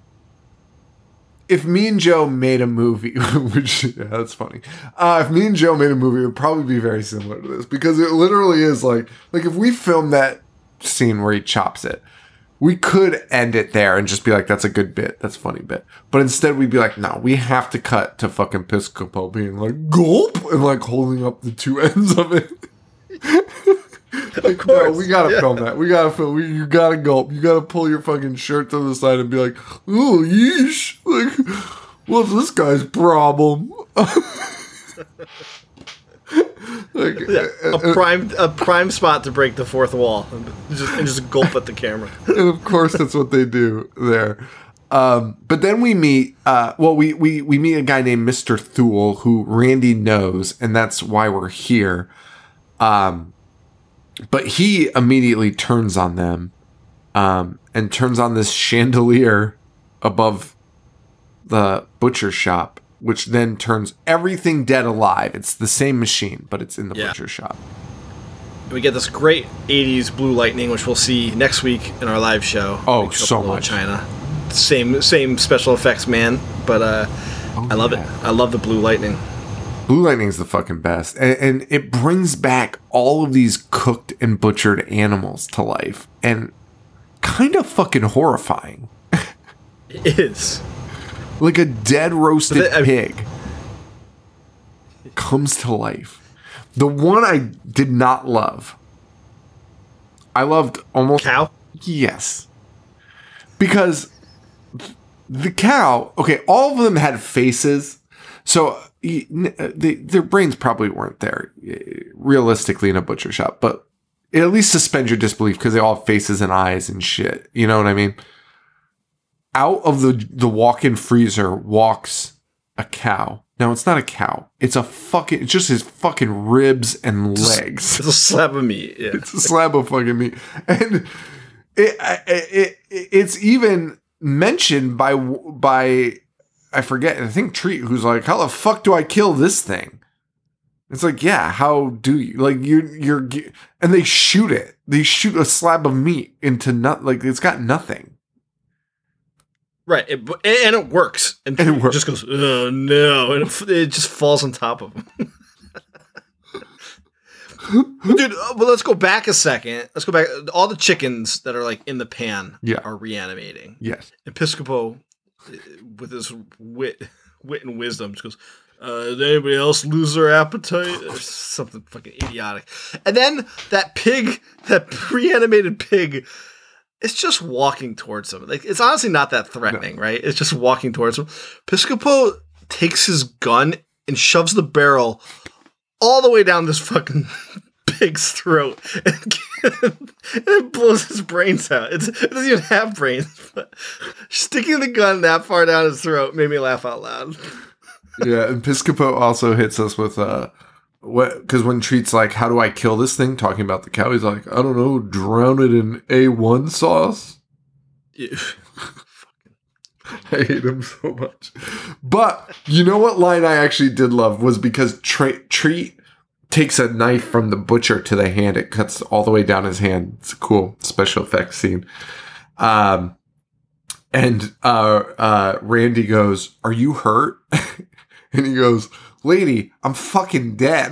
if me and Joe made a movie, which, yeah, that's funny. If me and Joe made a movie, it would probably be very similar to this. Because it literally is like if we filmed that scene where he chops it, we could end it there and just be like, that's a good bit. That's a funny bit. But instead we'd be like, no, we have to cut to fucking Piscopo being like, gulp, and like holding up the two ends of it. Like, of course. No, we gotta film that. We gotta film. You gotta gulp. You gotta pull your fucking shirt to the side and be like, ooh, yeesh. Like, what's this guy's problem? Like, a prime spot to break the fourth wall and just gulp at the camera. And of course, that's what they do there. But then we meet. We meet a guy named Mr. Thule who Randy knows, and that's why we're here. But he immediately turns on them, and turns on this chandelier above the butcher shop, which then turns everything dead alive. It's the same machine, but it's in the butcher shop. We get this great 80s blue lightning, which we'll see next week in our live show. Oh, so much. China. Same special effects man, but I love it. I love the blue lightning. Blue lightning's the fucking best. And it brings back all of these cooked and butchered animals to life. And kind of fucking horrifying. It is. Like a dead roasted pig comes to life. The one I did not love. I loved almost... Cow? Yes. Because the cow... Okay, all of them had faces. So their brains probably weren't there, realistically, in a butcher shop. But at least suspend your disbelief because they all have faces and eyes and shit. You know what I mean? Out of the walk-in freezer walks a cow. Now, it's not a cow. It's just his fucking ribs and legs. It's a slab of meat. Yeah. It's a slab of fucking meat. And it's even mentioned by I forget, I think Treat, who's like, how the fuck do I kill this thing? It's like, yeah, how do you? Like, you're and they shoot it. They shoot a slab of meat into it's got nothing. Right, and it works. And it works. Just goes, oh no, and it just falls on top of him. Dude, but let's go back a second. Let's go back. All the chickens that are like in the pan are reanimating. Yes. And Piscopo, with his wit and wisdom, just goes, did anybody else lose their appetite? Or something fucking idiotic. And then that reanimated pig, it's just walking towards him. Like, it's honestly not that threatening, right? It's just walking towards him. Piscopo takes his gun and shoves the barrel all the way down this fucking pig's throat and it blows his brains out. It doesn't even have brains, but sticking the gun that far down his throat made me laugh out loud. Yeah, and Piscopo also hits us with because when Treat's like, how do I kill this thing? Talking about the cow, he's like, I don't know, drown it in A1 sauce. Yeah. I hate him so much. But you know what line I actually did love was because Treat takes a knife from the butcher to the hand. It cuts all the way down his hand. It's a cool special effects scene. And Randy goes, are you hurt? And he goes, lady, I'm fucking dead.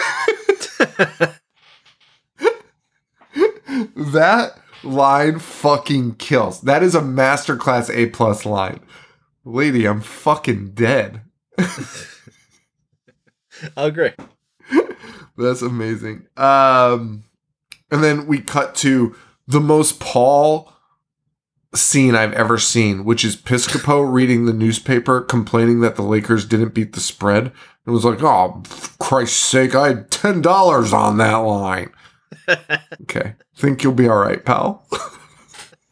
That line fucking kills. That is a masterclass A+ line. Lady, I'm fucking dead. I'll agree. That's amazing. And then we cut to the most Paul scene I've ever seen, which is Piscopo reading the newspaper complaining that the Lakers didn't beat the spread. It was like, oh, for Christ's sake, I had $10 on that line. Okay. Think you'll be all right, pal.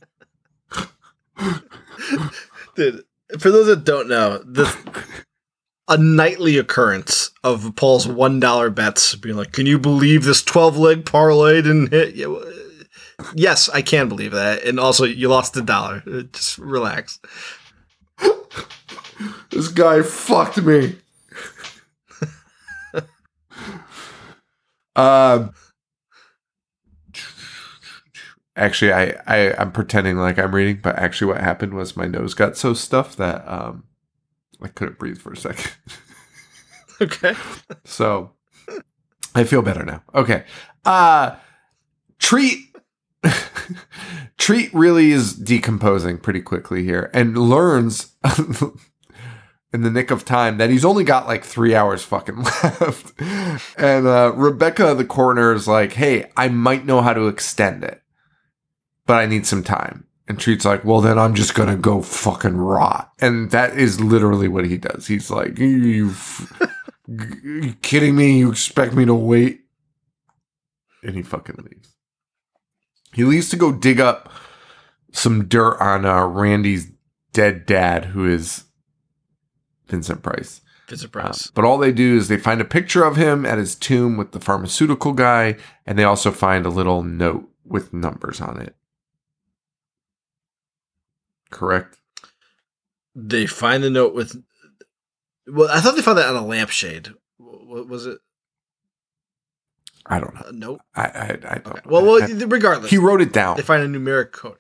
Dude, for those that don't know, a nightly occurrence of Paul's $1 bets being like, can you believe this 12-leg parlay didn't hit? Yeah, yes, I can believe that. And also, you lost $1. Just relax. This guy fucked me. Actually, I'm pretending like I'm reading, but actually what happened was my nose got so stuffed that I couldn't breathe for a second. Okay. So I feel better now. Okay. Treat really is decomposing pretty quickly here and learns in the nick of time that he's only got like 3 hours fucking left. And Rebecca, the coroner, is like, hey, I might know how to extend it, but I need some time. And Treat's like, well, then I'm just going to go fucking rot. And that is literally what he does. He's like, you kidding me? You expect me to wait? And he fucking leaves. He leaves to go dig up some dirt on Randy's dead dad, who is Vincent Price. But all they do is they find a picture of him at his tomb with the pharmaceutical guy, and they also find a little note with numbers on it. Correct? They find the note with... Well, I thought they found that on a lampshade. What was it? I don't know. A note? I don't know. Well, regardless. He wrote it down. They find a numeric code.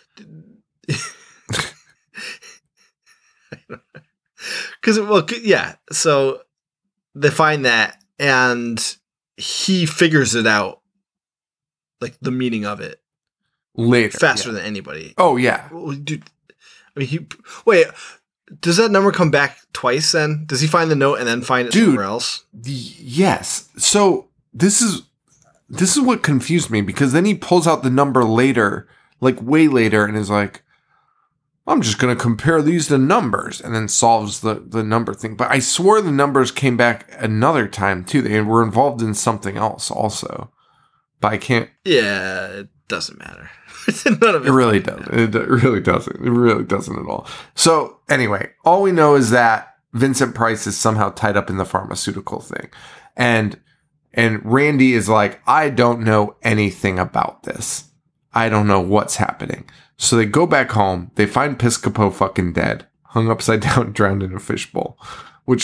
So they find that, and he figures it out, like the meaning of it, later, faster than anybody. Oh yeah, dude. I mean, does that number come back twice? Then does he find the note and then find it somewhere else? Yes. So this is what confused me, because then he pulls out the number later, like way later, and is like, I'm just going to compare these to numbers, and then solves the number thing. But I swore the numbers came back another time too. They were involved in something else also. But I can't. Yeah, it doesn't matter. None of it really doesn't. It really doesn't. It really doesn't at all. So anyway, all we know is that Vincent Price is somehow tied up in the pharmaceutical thing. And Randy is like, I don't know anything about this. I don't know what's happening. So they go back home. They find Piscopo fucking dead, hung upside down, drowned in a fishbowl, which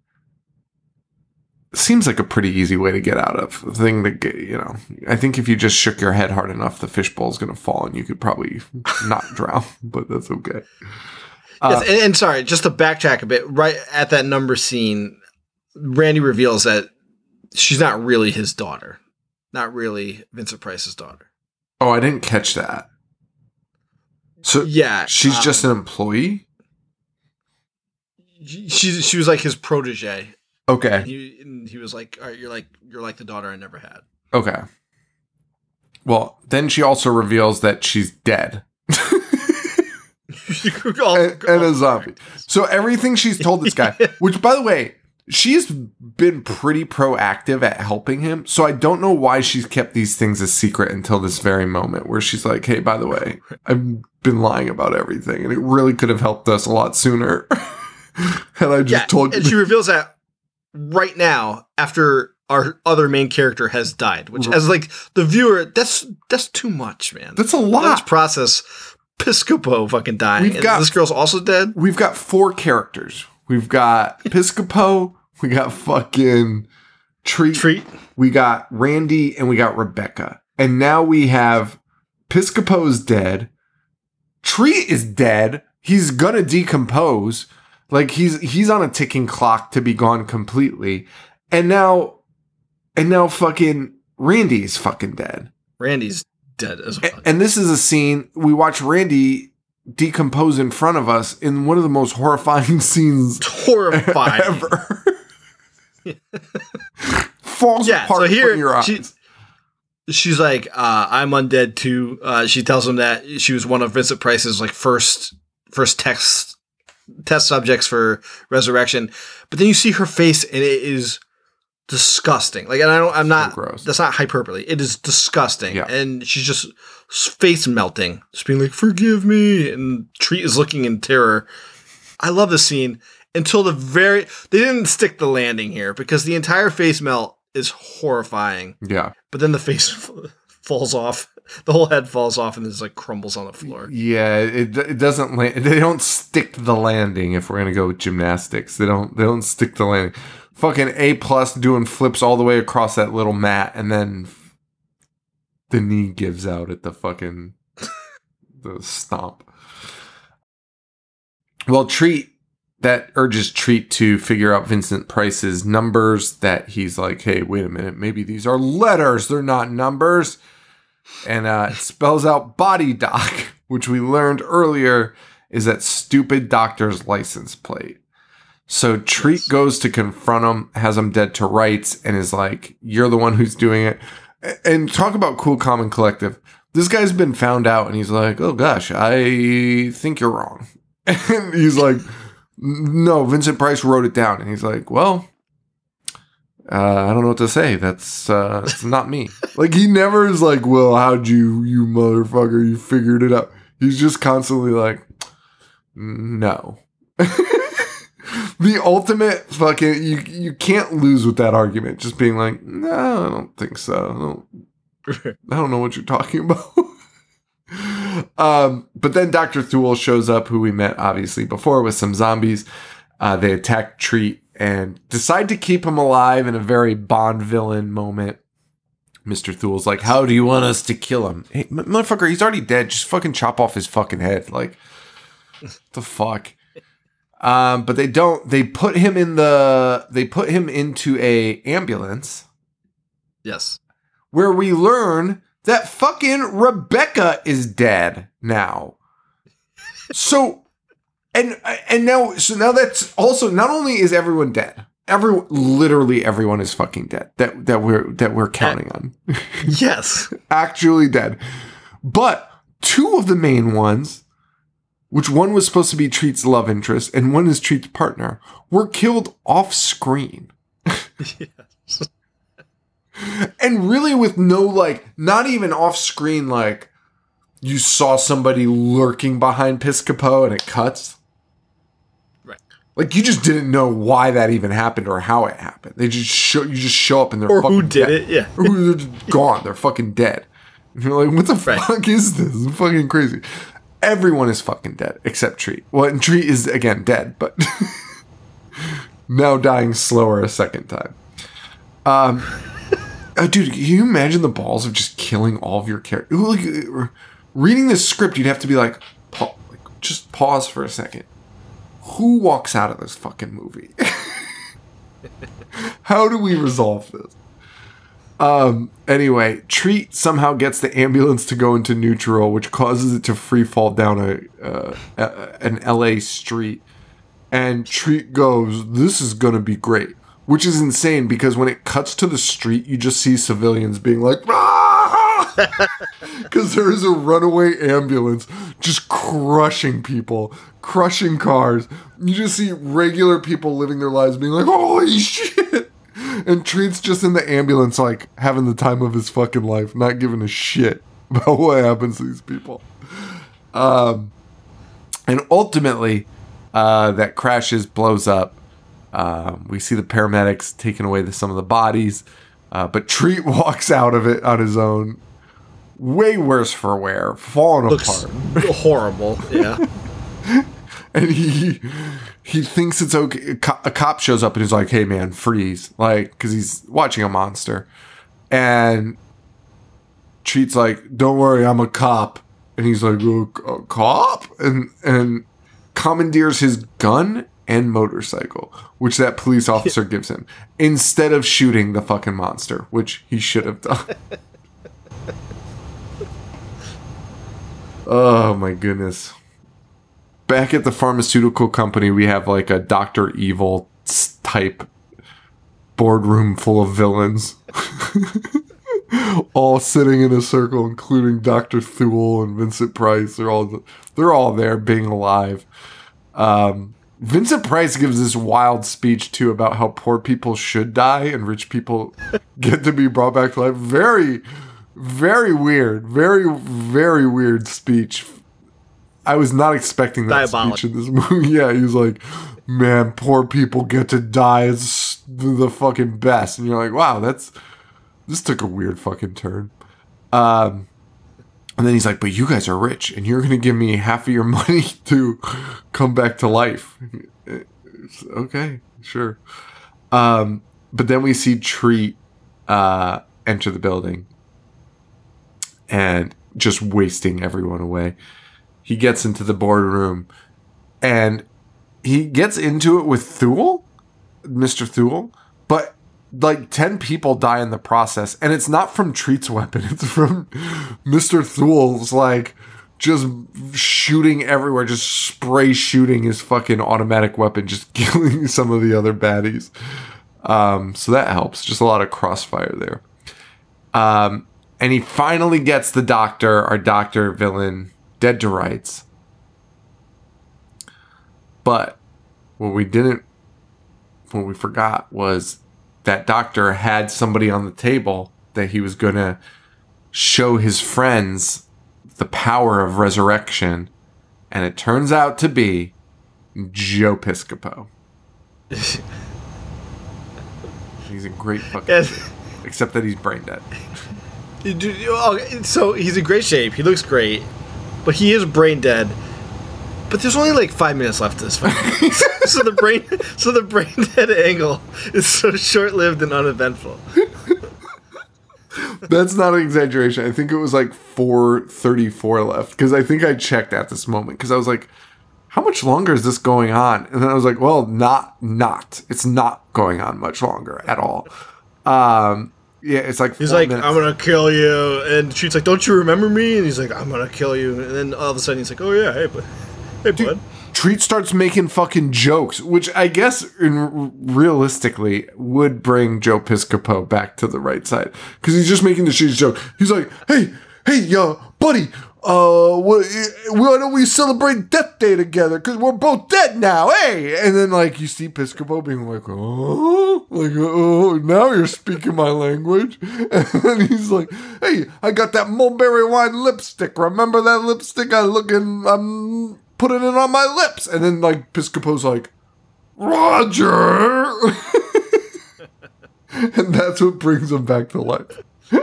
seems like a pretty easy way to get out of the thing. I think if you just shook your head hard enough, the fishbowl is going to fall and you could probably not drown, but that's okay. Yes, and sorry, just to backtrack a bit, right at that number scene, Randy reveals that she's not really his daughter. Not really Vincent Price's daughter. Oh, I didn't catch that. So yeah, she's just an employee? She was like his protege. Okay. He was like, all right, you're like the daughter I never had. Okay. Well, then she also reveals that she's dead. and a zombie. So everything she's told this guy, which, by the way, she's been pretty proactive at helping him. So I don't know why she's kept these things a secret until this very moment, where she's like, hey, by the way, I've been lying about everything, and it really could have helped us a lot sooner. And I just told you. And she reveals that right now after our other main character has died, which, as like the viewer, that's too much, man. That's a lot. Let's process Piscopo fucking dying. This girl's also dead. We've got 4 characters. We've got Piscopo. We got fucking Treat. We got Randy, and we got Rebecca. And now we have Piscopo's dead. Treat is dead. He's gonna decompose. Like he's on a ticking clock to be gone completely. And now fucking Randy's fucking dead. Randy's dead as well. And this is a scene we watch Randy decompose in front of us in one of the most horrifying scenes ever. Falls apart in your eyes. She's like, I'm undead too. She tells him that she was one of Vincent Price's like first test subjects for resurrection. But then you see her face, and it is disgusting. Like, and I'm not. So gross. That's not hyperbole. It is disgusting. Yeah. And she's just face melting, just being like, "Forgive me." And Treat is looking in terror. I love this scene. until they didn't stick the landing here because the entire face melt is horrifying. Yeah. But then the face falls off. The whole head falls off and just like crumbles on the floor. Yeah, it doesn't land. They don't stick the landing if we're going to go with gymnastics. They don't stick the landing. Fucking A+ doing flips all the way across that little mat and then the knee gives out at the fucking the stomp. Well, that urges Treat to figure out Vincent Price's numbers, that he's like, hey, wait a minute, maybe these are letters, they're not numbers. And it spells out body doc, which we learned earlier is that stupid doctor's license plate. So Treat goes to confront him, has him dead to rights, and is like, you're the one who's doing it. And talk about cool, calm, and collective. This guy's been found out, and he's like, oh gosh, I think you're wrong. And he's like, no, Vincent Price wrote it down. And he's like, well, I don't know what to say. That's it's not me. Like, he never is like, well, how'd you motherfucker, you figured it out. He's just constantly like, no. The ultimate fucking, you can't lose with that argument. Just being like, no, I don't think so. I don't know what you're talking about. But then Dr. Thule shows up, who we met obviously before, with some zombies. They attack Treat and decide to keep him alive in a very Bond villain moment. Mr. Thule's like, how do you want us to kill him? Hey, motherfucker, he's already dead. Just fucking chop off his fucking head. Like, the fuck? But they don't. They put him into a ambulance. Yes. Where we learn that fucking Rebecca is dead now. So now that's also, not only is everyone dead, literally everyone is fucking dead that we're counting on. Yes. Actually dead. But two of the main ones, which one was supposed to be Treat's love interest and one is Treat's partner, were killed off screen. Yes. And really with no, like, not even off screen, like, you saw somebody lurking behind Piscopo and it cuts. Right. Like, you just didn't know why that even happened or how it happened. You just show up and they're or fucking who did dead. it, yeah. Or they're just gone. They're fucking dead. And you're like, what the fuck is this? It's fucking crazy. Everyone is fucking dead except Treat. Well, and Treat is, again, dead, but now dying slower a second time. Dude, can you imagine the balls of just killing all of your characters? Like, reading this script, you'd have to be like, just pause for a second. Who walks out of this fucking movie? How do we resolve this? Anyway, Treat somehow gets the ambulance to go into neutral, which causes it to free fall down an LA street. And Treat goes, this is going to be great. Which is insane because when it cuts to the street, you just see civilians being like, because there is a runaway ambulance just crushing people, crushing cars. You just see regular people living their lives being like, holy shit. And Treat's just in the ambulance, like, having the time of his fucking life, not giving a shit about what happens to these people. And ultimately, that crashes, blows up. We see the paramedics taking away some of the bodies, but Treat walks out of it on his own. Way worse for wear, falling apart. Horrible, yeah. And he thinks it's okay. A cop shows up and he's like, hey man, freeze. Like, because he's watching a monster. And Treat's like, don't worry, I'm a cop. And he's like, a cop? And commandeers his gun and motorcycle, which that police officer gives him, instead of shooting the fucking monster, which he should have done. Oh my goodness. Back at the pharmaceutical company, we have like a Dr. Evil type boardroom full of villains. All sitting in a circle, including Dr. Thule and Vincent Price. They're all there being alive. Vincent Price gives this wild speech too about how poor people should die and rich people get to be brought back to life. Very, very weird. Very, very weird speech. I was not expecting that speech in this movie. Yeah, he's like, man, poor people get to die. It's the fucking best. And you're like, wow, this took a weird fucking turn. And then he's like, but you guys are rich and you're going to give me half of your money to come back to life. Okay, sure. But then we see Treat enter the building and just wasting everyone away. He gets into the boardroom and he gets into it with Thule, Mr. Thule, but like 10 people die in the process, and it's not from Treat's weapon, it's from Mr. Thule's, like, just shooting everywhere, just spray shooting his fucking automatic weapon, just killing some of the other baddies. So that helps. Just a lot of crossfire there. And he finally gets the doctor, our doctor villain, dead to rights. But what we forgot was that doctor had somebody on the table that he was going to show his friends the power of resurrection. And it turns out to be Joe Piscopo. He's in great fucking shape. Except that he's brain dead. So he's in great shape. He looks great. But he is brain dead. But there's only like 5 minutes left of this fight. so the brain dead angle is so short-lived and uneventful. That's not an exaggeration. I think it was like 4:34 left, because I think I checked at this moment, because I was like, how much longer is this going on? And then I was like, well, not. It's not going on much longer at all. Yeah, it's like he's like, minutes. I'm gonna kill you, and Treat's like, don't you remember me? And he's like, I'm gonna kill you, and then all of a sudden he's like, oh yeah, hey bud. Treat starts making fucking jokes, which I guess realistically would bring Joe Piscopo back to the right side, because he's just making the shitty joke. He's like, hey, buddy, why don't we celebrate Death Day together? Because we're both dead now, hey! And then, like, you see Piscopo being like, oh, now you're speaking my language. And then he's like, hey, I got that mulberry wine lipstick. Remember that lipstick? I'm putting it on my lips. And then, like, Piscopo's like, Roger! And that's what brings him back to life.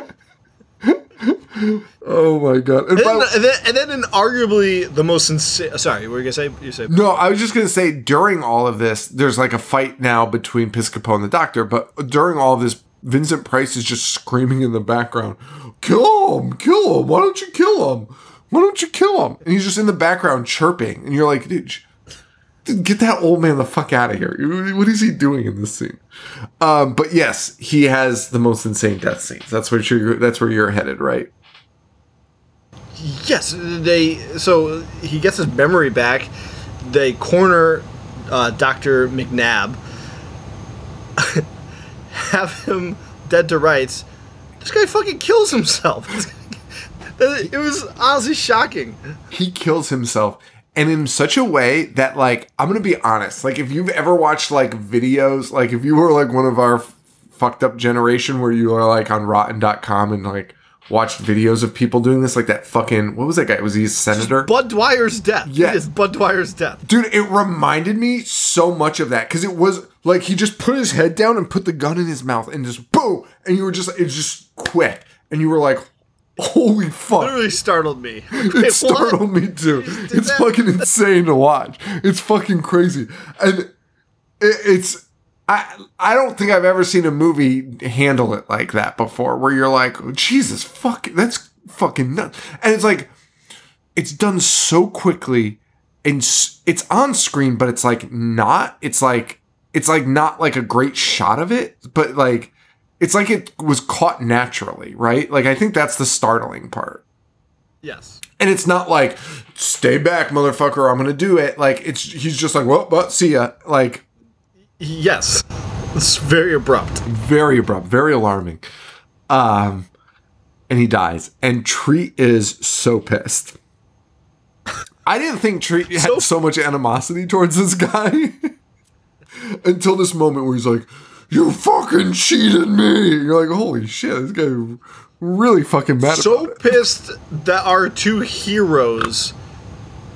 Oh my god! And then arguably the most insane. Sorry, what were you gonna say? You said no. I was just gonna say during all of this, there's like a fight now between Piscopo and the doctor. But during all of this, Vincent Price is just screaming in the background, "Kill him! Kill him! Why don't you kill him? Why don't you kill him?" And he's just in the background chirping, and you're like, "Dude, get that old man the fuck out of here! What is he doing in this scene?" But yes, he has the most insane death scenes. That's where you're headed, right? Yes, so he gets his memory back. They corner Dr. McNabb, have him dead to rights. This guy fucking kills himself. It was honestly shocking. He kills himself, and in such a way that, like, I'm gonna be honest, like, if you've ever watched like videos, like if you were like one of our fucked up generation where you are like on rotten.com and like watched videos of people doing this, like that fucking, what was that guy? Was he a senator? Bud Dwyer's death. Yeah. It is Bud Dwyer's death. Dude, it reminded me so much of that, because it was like he just put his head down and put the gun in his mouth and just boom, and you were just, it's just quick, and you were like, holy fuck. It literally startled me. It startled me too. It's fucking insane to watch. It's fucking crazy. And it's, I don't think I've ever seen a movie handle it like that before, where you're like, Jesus, fuck, that's fucking nuts. And it's like, it's done so quickly, and it's on screen, but it's like not, it's like not like a great shot of it, but like, it's like it was caught naturally, right? Like, I think that's the startling part. Yes. And it's not like, stay back, motherfucker, I'm gonna do it. Like, he's just like, well, see ya. Like, yes. It's very abrupt. Very abrupt. Very alarming. And he dies. And Treat is so pissed. I didn't think Treat had so much animosity towards this guy until this moment where he's like, you fucking cheated me. You're like, holy shit, this guy really fucking mad about it. So pissed that our two heroes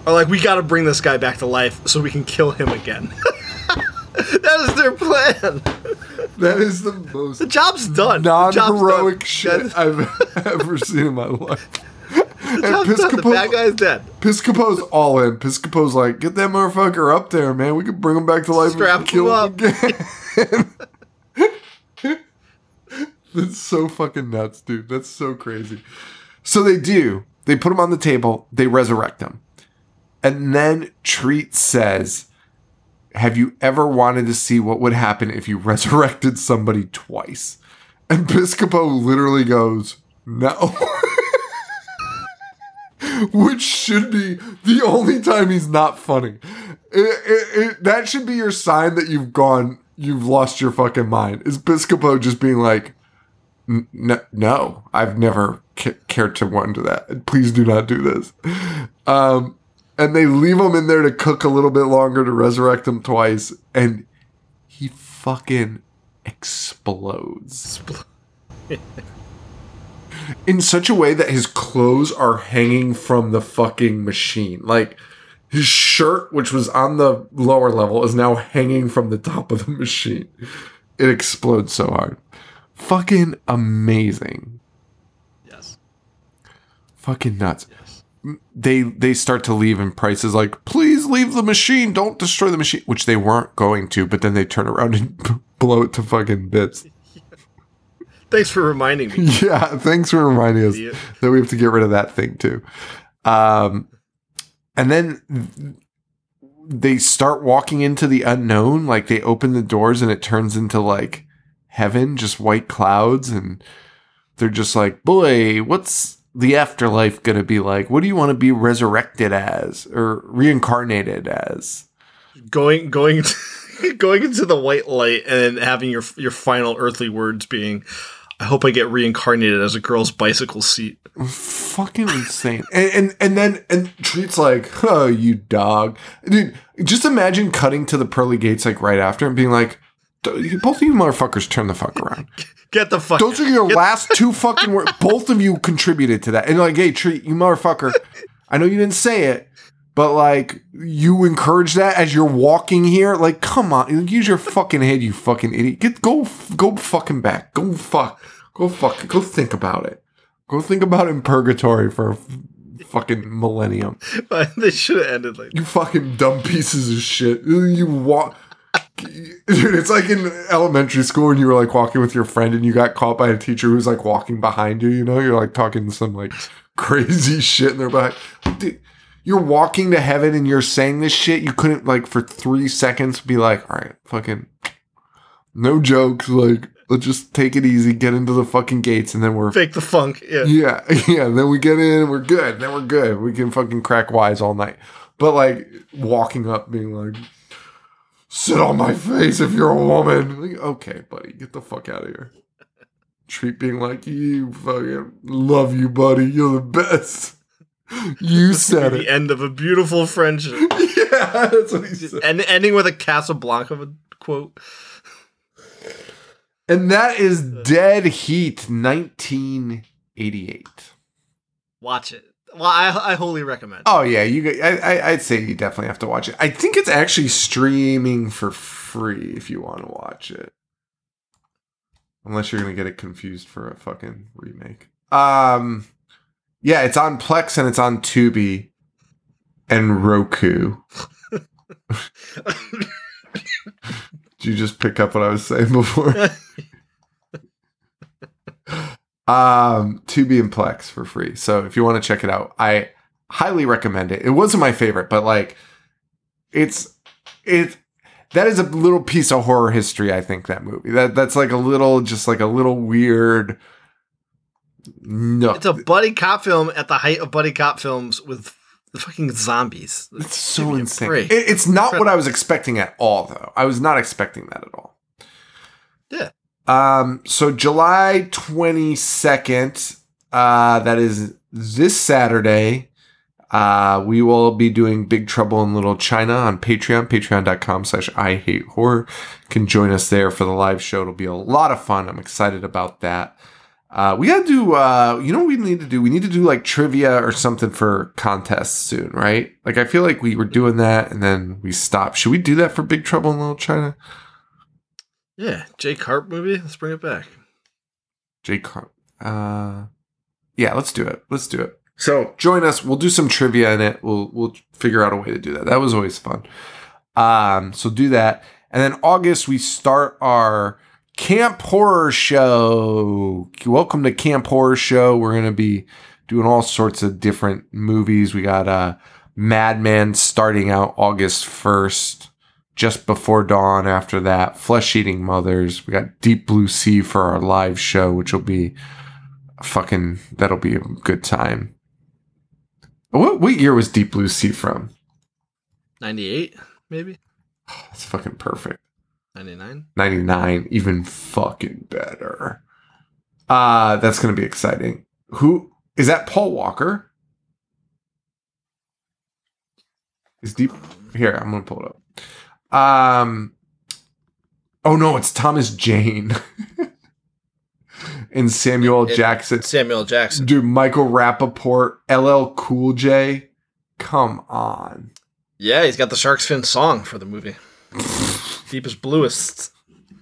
are like, we got to bring this guy back to life so we can kill him again. That is their plan. That is the most The job's done. non-heroic shit I've ever seen in my life. The job's done. The bad guy's dead. Piscopo's all in. Piscopo's like, get that motherfucker up there, man. We could bring him back to life Strap and kill him him again. That's so fucking nuts, dude. That's so crazy. So they do. They put him on the table. They resurrect him. And then Treat says, have you ever wanted to see what would happen if you resurrected somebody twice? And Piscopo literally goes, no. Which should be the only time he's not funny. That should be your sign that you've lost your fucking mind. Is Piscopo just being like, no, I've never cared to wonder that. Please do not do this. And they leave him in there to cook a little bit longer to resurrect him twice. And he fucking explodes. In such a way that his clothes are hanging from the fucking machine. Like, his shirt, which was on the lower level, is now hanging from the top of the machine. It explodes so hard. Fucking amazing. Yes. Fucking nuts. Yes. They start to leave, and Price is like, please leave the machine. Don't destroy the machine. Which they weren't going to, but then they turn around and blow it to fucking bits. Thanks for reminding me. Yeah, thanks for reminding us that we have to get rid of that thing too. And then they start walking into the unknown. Like, they open the doors and it turns into like heaven, just white clouds. And they're just like, boy, what's the afterlife going to be like? What do you want to be resurrected as or reincarnated as? Going into the white light and then having your final earthly words being, I hope I get reincarnated as a girl's bicycle seat. Fucking insane. And then Treat's like, oh, you dog. Dude, just imagine cutting to the pearly gates like right after and being like, both of you motherfuckers turn the fuck around. Get the fuck. Those are your last two fucking words. Both of you contributed to that. And like, hey, Treat, you motherfucker. I know you didn't say it, but like, you encourage that as you're walking here. Like, come on, use your fucking head, you fucking idiot. Go fucking back. Go think about it. Go think about it in purgatory for a fucking millennium. They should have ended like, you fucking dumb pieces of shit. You walk. Dude, it's like in elementary school when you were like walking with your friend and you got caught by a teacher who's like walking behind you, you know? You're like talking some like crazy shit and they're behind. Dude, you're walking to heaven and you're saying this shit. You couldn't like for 3 seconds be like, all right, fucking no jokes. Like, let's just take it easy, get into the fucking gates, and then we're fake the funk. Yeah. Then we get in, we're good. Then we're good. We can fucking crack wise all night. But like walking up being like, sit on my face if you're a woman. Like, okay, buddy, get the fuck out of here. Treat being like, you fucking love you, buddy. You're the best. You said it. The end of a beautiful friendship. Yeah, that's what he said. And ending with a Casablanca quote. And that is Dead Heat, 1988. Watch it. Well, I wholly recommend. Oh yeah, I'd say you definitely have to watch it. I think it's actually streaming for free if you want to watch it, unless you're gonna get it confused for a fucking remake. Yeah, it's on Plex and it's on Tubi and Roku. Did you just pick up what I was saying before? Tubi and Plex for free. So if you want to check it out, I highly recommend it. It wasn't my favorite, but like that is a little piece of horror history, I think, that movie. That's like a little weird nook. It's a buddy cop film at the height of buddy cop films with the fucking zombies. It's so insane. It's not what I was expecting at all, though. I was not expecting that at all. Yeah. So July 22nd, that is this Saturday, we will be doing Big Trouble in Little China on Patreon, patreon.com/IHateHorror. You can join us there for the live show. It'll be a lot of fun. I'm excited about that. We gotta do, you know what we need to do? We need to do like trivia or something for contests soon, right? Like, I feel like we were doing that and then we stopped. Should we do that for Big Trouble in Little China? Yeah, Jake Harp movie. Let's bring it back. Jake Harp. Yeah, let's do it. Let's do it. So join us. We'll do some trivia in it. We'll figure out a way to do that. That was always fun. So do that. And then August, we start our Camp Horror Show. Welcome to Camp Horror Show. We're going to be doing all sorts of different movies. We got Mad Men starting out August 1st, Just Before Dawn after that, Flesh Eating Mothers. We got Deep Blue Sea for our live show, which will be that'll be a good time. What year was Deep Blue Sea from? 98, maybe? That's fucking perfect. 99? 99, even fucking better. That's going to be exciting. Who is that? Paul Walker? Is Deep here? I'm going to pull it up. Oh no, it's Thomas Jane and Samuel Jackson. Samuel Jackson. Dude, Michael Rappaport, LL Cool J. Come on. Yeah, he's got the Shark's Fin song for the movie. Deepest Bluest.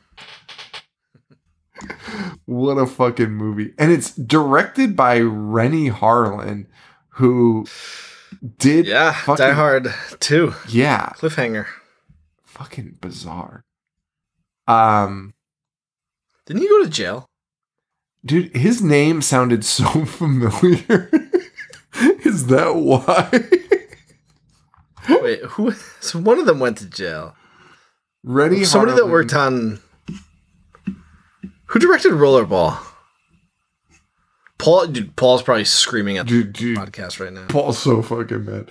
What a fucking movie. And it's directed by Rennie Harlan, who did Die Hard 2. Yeah. Cliffhanger. Fucking bizarre. Didn't he go to jail? Dude, his name sounded so familiar. Is that why? Wait, who? So one of them went to jail. Rennie Somebody Harlan. that worked on... Who directed Rollerball? Paul. Dude, Paul's probably screaming at the podcast right now. Paul's so fucking mad.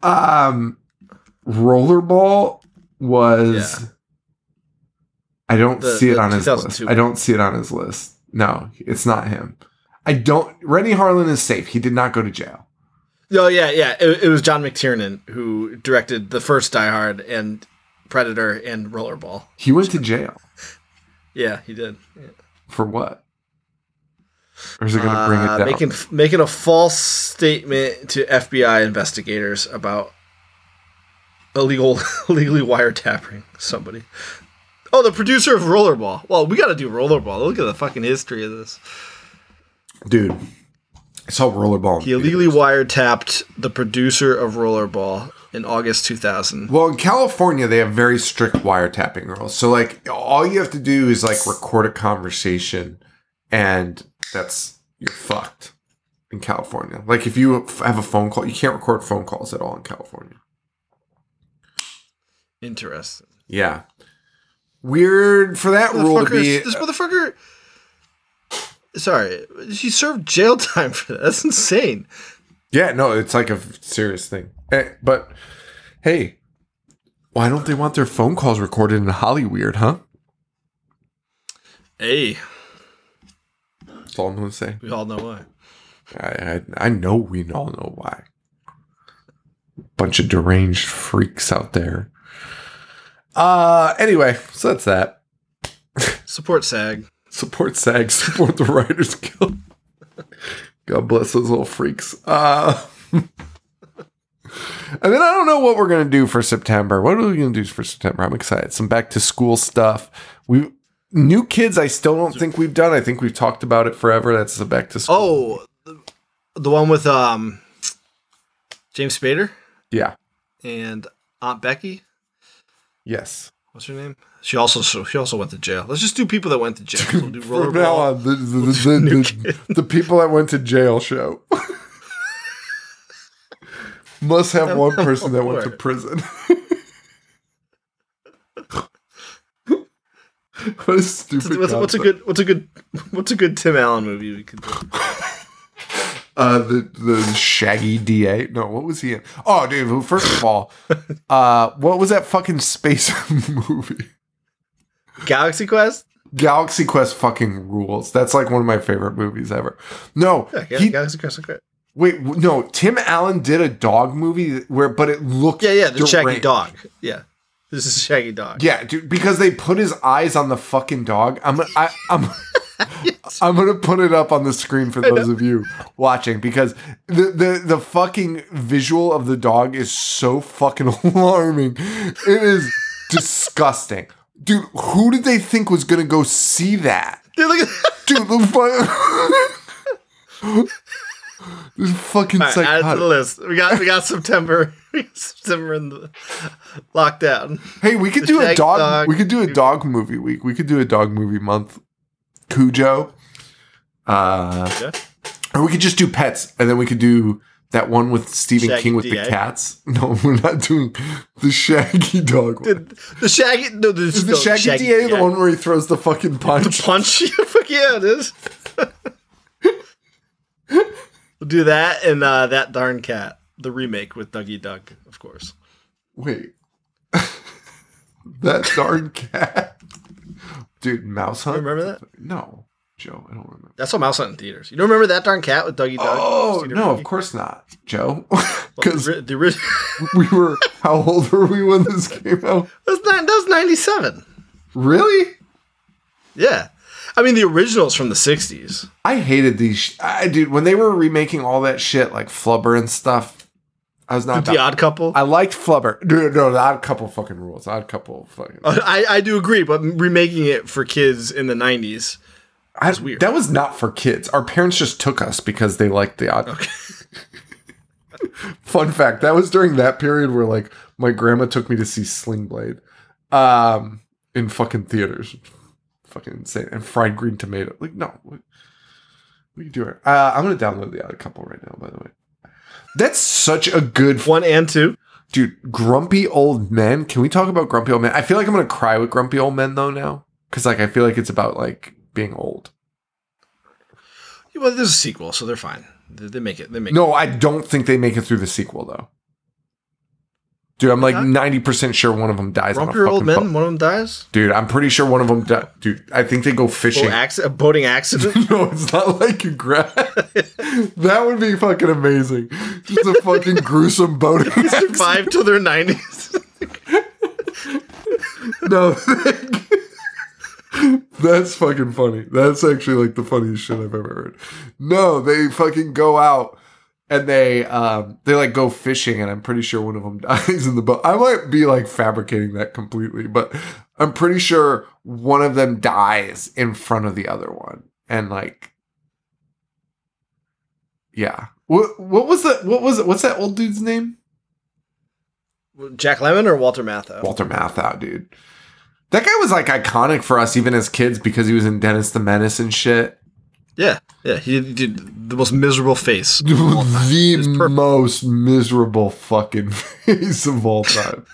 Rollerball was... Yeah. I don't see it on his list. I don't see it on his list. No, it's not him. Rennie Harlan is safe. He did not go to jail. Oh, yeah. It was John McTiernan who directed the first Die Hard and Predator and Rollerball. He went to jail. Yeah, he did. Yeah. For what? Or is it going to bring it down? Making a false statement to FBI investigators about illegally wiretapping somebody. Oh, the producer of Rollerball. Well, we got to do Rollerball. Look at the fucking history of this. Dude, I saw Rollerball. He illegally wiretapped the producer of Rollerball in August 2000. Well, in California, they have very strict wiretapping rules. So, like, all you have to do is, like, record a conversation, and you're fucked in California. Like, if you have a phone call, you can't record phone calls at all in California. Interesting. Yeah. Weird for that rule to be... This motherfucker... Sorry. He served jail time for that. That's insane. Yeah, no, it's like a serious thing. But, hey, why don't they want their phone calls recorded in Hollyweird, huh? Hey. That's all I'm going to say. We all know why. I know we all know why. Bunch of deranged freaks out there. Anyway, so that's that. Support SAG. Support SAG. Support the Writers Guild. God bless those little freaks. And then I don't know what we're going to do for September. What are we going to do for September? I'm excited. Some back to school stuff. New Kids, I still don't think we've done. I think we've talked about it forever. That's the back to school. Oh, the one with James Spader? Yeah. And Aunt Becky? Yes. What's her name? She also went to jail. Let's just do people that went to jail. We'll do Rollerball. From now on, the people that went to jail show. Must have one person that went to prison. What a stupid what's a good Tim Allen movie we could do? The Shaggy DA. No, what was he in? Oh, dude. First of all, what was that fucking space movie? Galaxy Quest. Galaxy Quest fucking rules. That's like one of my favorite movies ever. No, Galaxy Quest is great. Wait, no. Tim Allen did a dog movie but it looked the Shaggy dog. Yeah, this is a Shaggy dog. Yeah, dude, because they put his eyes on the fucking dog. I'm I'm gonna put it up on the screen for those of you watching because the fucking visual of the dog is so fucking alarming. It is disgusting. Dude, who did they think was gonna go see that? Dude, look at Dude, this fucking All right, add it to psychotic. the list. We got September. September in the lockdown. Hey, we could The do a Shaggy dog. Dog. We could do a dog movie week. We could do a dog movie month. Cujo. Yeah. Or we could just do pets, and then we could do that one with Stephen Shaggy King with DA. the cats. No, we're not doing the Shaggy Dog one. The Shaggy. No, Is the Shaggy DA the one where he throws the fucking The punch? punch? Fuck yeah, it is. We'll do that and That Darn Cat, the remake with Dougie Doug, of course. Wait. That darn cat. Dude, Mouse Hunt? Remember that? No. Joe, I don't remember. That's what Mouse Hunt in theaters. You don't remember That Darn Cat with Dougie Doug? Oh, Christina no, Ricci? of course not, Joe. Well, Because the original. we were, how old were we when this came out? That was 97. Really? Yeah. I mean, the original's from the 60s. I hated these. Dude, when they were remaking all that shit, like Flubber and stuff, I was not. The Odd Couple. I liked Flubber. Dude, no, the Odd Couple fucking rules. Odd Couple fucking. I do agree, but remaking it for kids in the 90s. weird. That was not for kids. Our parents just took us because they liked the Odd. Okay. Fun fact: that was during that period where like my grandma took me to see Sling Blade, in fucking theaters. Fucking insane. And Fried Green Tomato. Like, no. What are you doing? I'm gonna download the Odd Couple right now. By the way, that's such a good 1 and 2. dude. Grumpy Old Men. Can we talk about Grumpy Old Men? I feel like I'm gonna cry with Grumpy Old Men though now, because like I feel like it's about like being old. Yeah, well, there's a sequel, so they're fine. They make it. No, I don't think they make it through the sequel though. Dude, I'm like 90% sure one of them dies. Grumpy on a Old fucking Men, one of them dies? Dude, I'm pretty sure one of them died. Dude, I think they go fishing. A boating accident? No, it's not like a that would be fucking amazing. Just a fucking gruesome boating accident. Survive till their 90s. No, that's fucking funny. That's actually like the funniest shit I've ever heard. No, they fucking go out and they like go fishing, and I'm pretty sure one of them dies in the boat. I might be like fabricating that completely, but I'm pretty sure one of them dies in front of the other one, and like, yeah. What's that old dude's name? Jack Lemmon or Walter Matthau? Walter Matthau, dude. That guy was like iconic for us even as kids because he was in Dennis the Menace and shit. Yeah. He did the most miserable face. The most miserable fucking face of all time.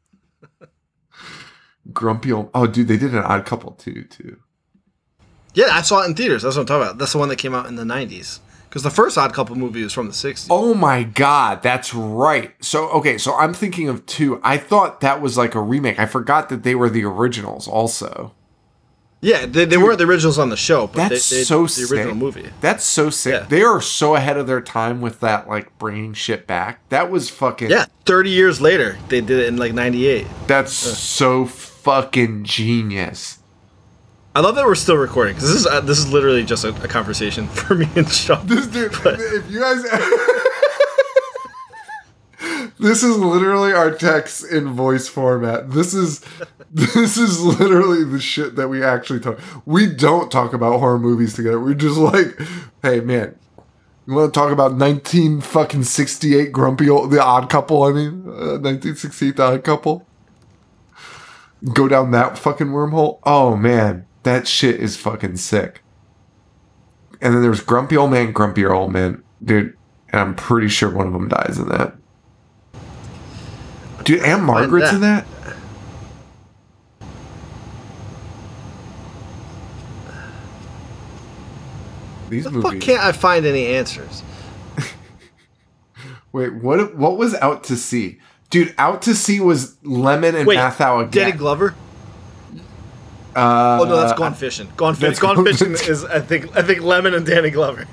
Grumpy old. Oh, dude, they did an Odd Couple too. Yeah, I saw it in theaters. That's what I'm talking about. That's the one that came out in the 90s. Because the first Odd Couple movie was from the 60s. Oh my god, that's right. So I'm thinking of 2. I thought that was like a remake. I forgot that they were the originals also. Yeah, they weren't the originals on the show, but That's they so the original sick. movie. That's so sick. Yeah. They are so ahead of their time with that, like bringing shit back. That was fucking. Yeah, 30 years later, they did it in like 98. That's so fucking genius. I love that we're still recording because this is literally just a conversation for me and Sean. This dude, if you guys. This is literally our text in voice format. This is literally the shit that we actually talk. We don't talk about horror movies together. We're just like, hey man, you want to talk about 1968 The Odd Couple? I mean, 1968 The Odd Couple. Go down that fucking wormhole. Oh man, that shit is fucking sick. And then there's Grumpy Old Man, Grumpier Old Man, dude. And I'm pretty sure one of them dies in that. Dude, Aunt Margaret's in that? These The movies. fuck can't I find any answers? Wait, what was Out to Sea? Dude, Out to Sea was Lemon and Matthau again. Danny Glover? Oh no, that's Gone Fishing. Gone Fishing is I think Lemon and Danny Glover.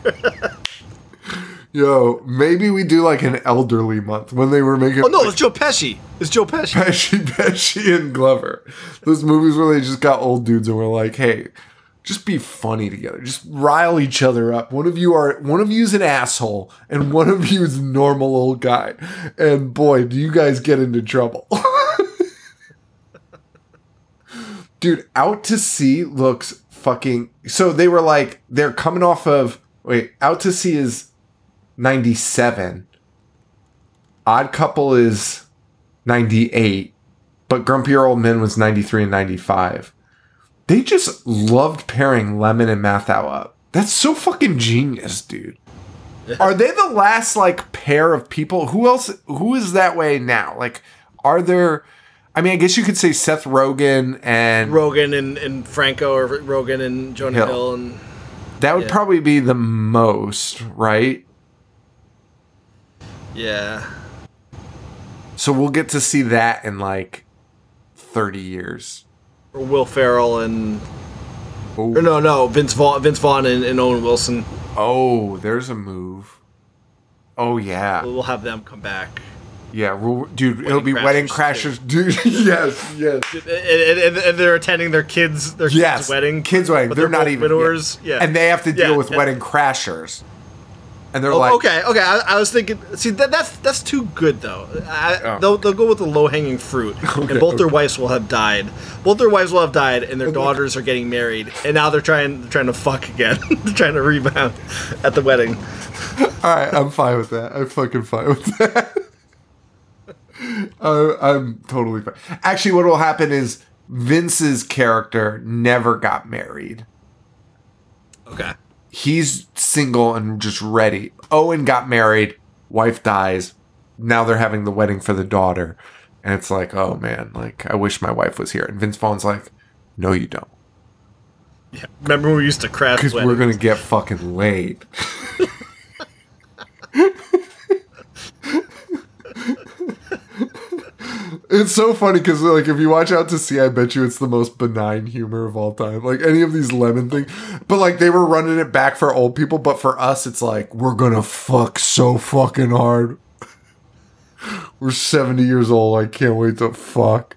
Yo, maybe we do like an elderly month when they were making. Oh no, it's Joe Pesci. It's Joe Pesci. Pesci and Glover. Those movies where they just got old dudes and were like, hey, Just be funny together. Just rile each other up. One of you's an asshole, and one of you is a normal old guy. And boy, do you guys get into trouble. Dude, Out to Sea looks fucking... So they were like, they're coming off of... Wait, Out to Sea is 97. Odd Couple is 98. But Grumpier Old Men was 93 and 95. They just loved pairing Lemon and Mathau up. That's so fucking genius, dude. Are they the last, like, pair of people? Who is that way now? Like, are there... I mean, I guess you could say Seth Rogen and... Rogen and Franco, or Rogen and Jonah Hill. And that would probably be the most, right? Yeah. So we'll get to see that in, like, 30 years. Or Will Ferrell and... Ooh. Or no, Vince Vaughn and Owen Wilson. Oh, there's a move. Oh, yeah. We'll have them come back. Yeah, dude, it'll be Wedding Crashers. Dude, yes. And they're attending their kids' wedding. Kids' wedding. They're not even widowers. Yeah. And they have to deal with Wedding Crashers. And they're like... Okay. I was thinking... See, that's too good, though. They'll go with the low-hanging fruit. And both their wives will have died. Both their wives will have died, and their daughters are getting married. And now they're trying to fuck again. They're trying to rebound at the wedding. All right, I'm fine with that. I'm fucking fine with that. I'm totally fine. Actually, what will happen is Vince's character never got married. Okay. He's single and just ready. Owen got married. Wife dies. Now they're having the wedding for the daughter. And it's like, oh man, like, I wish my wife was here. And Vince Vaughn's like, no, you don't. Yeah. Remember when we used to crash because we're going to get fucking laid. It's so funny because, like, if you watch Out to Sea, I bet you it's the most benign humor of all time. Like, any of these Lemon things. But, like, they were running it back for old people. But for us, it's like, we're gonna fuck so fucking hard. We're 70 years old. I can't wait to fuck.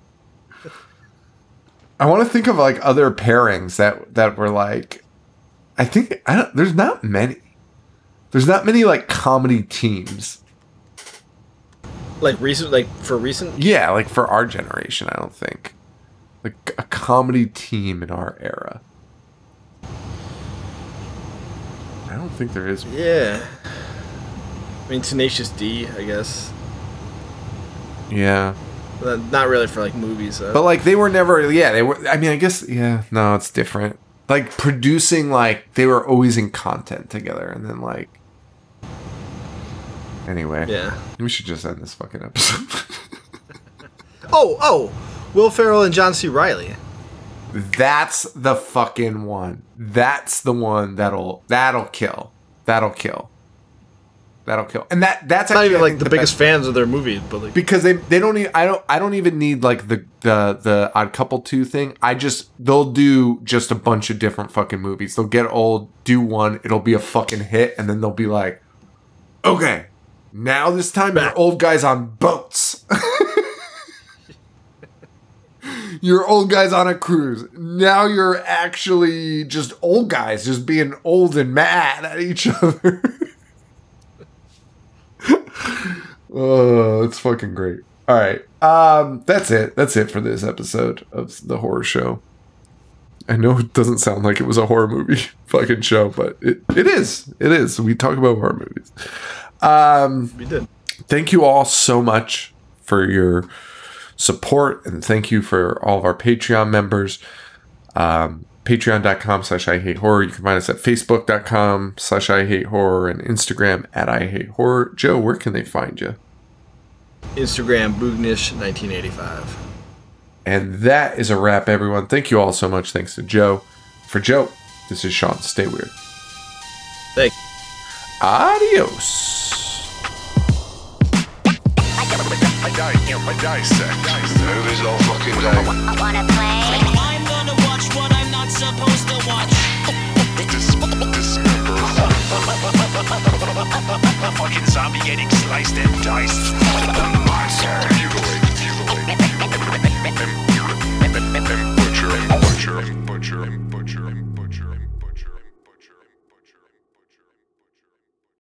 I want to think of, like, other pairings that were, like... There's not many. There's not many, like, comedy teams. Like for recent? Yeah, like for our generation, I don't think. Like a comedy team in our era. I don't think there is. Yeah. I mean, Tenacious D, I guess. Yeah. Not really for, like, movies, though. But, like, they were never... Yeah, they were... I mean, I guess... Yeah, no, it's different. Like, producing, like, they were always in content together. And then, like... Anyway. Yeah. We should just end this fucking episode. Oh! Will Ferrell and John C. Reilly. That's the fucking one. That's the one that'll kill. That'll kill. And that's not even like the biggest fans of their movies, but like, because they don't need, I don't even need like the Odd Couple 2 thing. They'll do just a bunch of different fucking movies. They'll get old, do one, it'll be a fucking hit, and then they'll be like, okay, now this time you're old guys on boats. You're old guys on a cruise. Now you're actually just old guys just being old and mad at each other. Oh, it's fucking great. All right. That's it. That's it for this episode of the horror show. I know it doesn't sound like it was a horror movie fucking show, but it is. It is. We talk about horror movies. We did. Thank you all so much for your support, and thank you for all of our Patreon members. Patreon.com/IHateHorror. You can find us at Facebook.com/IHateHorror and Instagram at IHateHorror. Joe, where can they find you? Instagram, Boognish1985. And that is a wrap, everyone. Thank you all so much. Thanks to Joe. For Joe, this is Sean. Stay weird. Thanks. Adios. I dissect. Movies all fucking day. Wanna play? I'm gonna watch what I'm not supposed to watch. Dismember. Fucking zombie getting sliced and diced.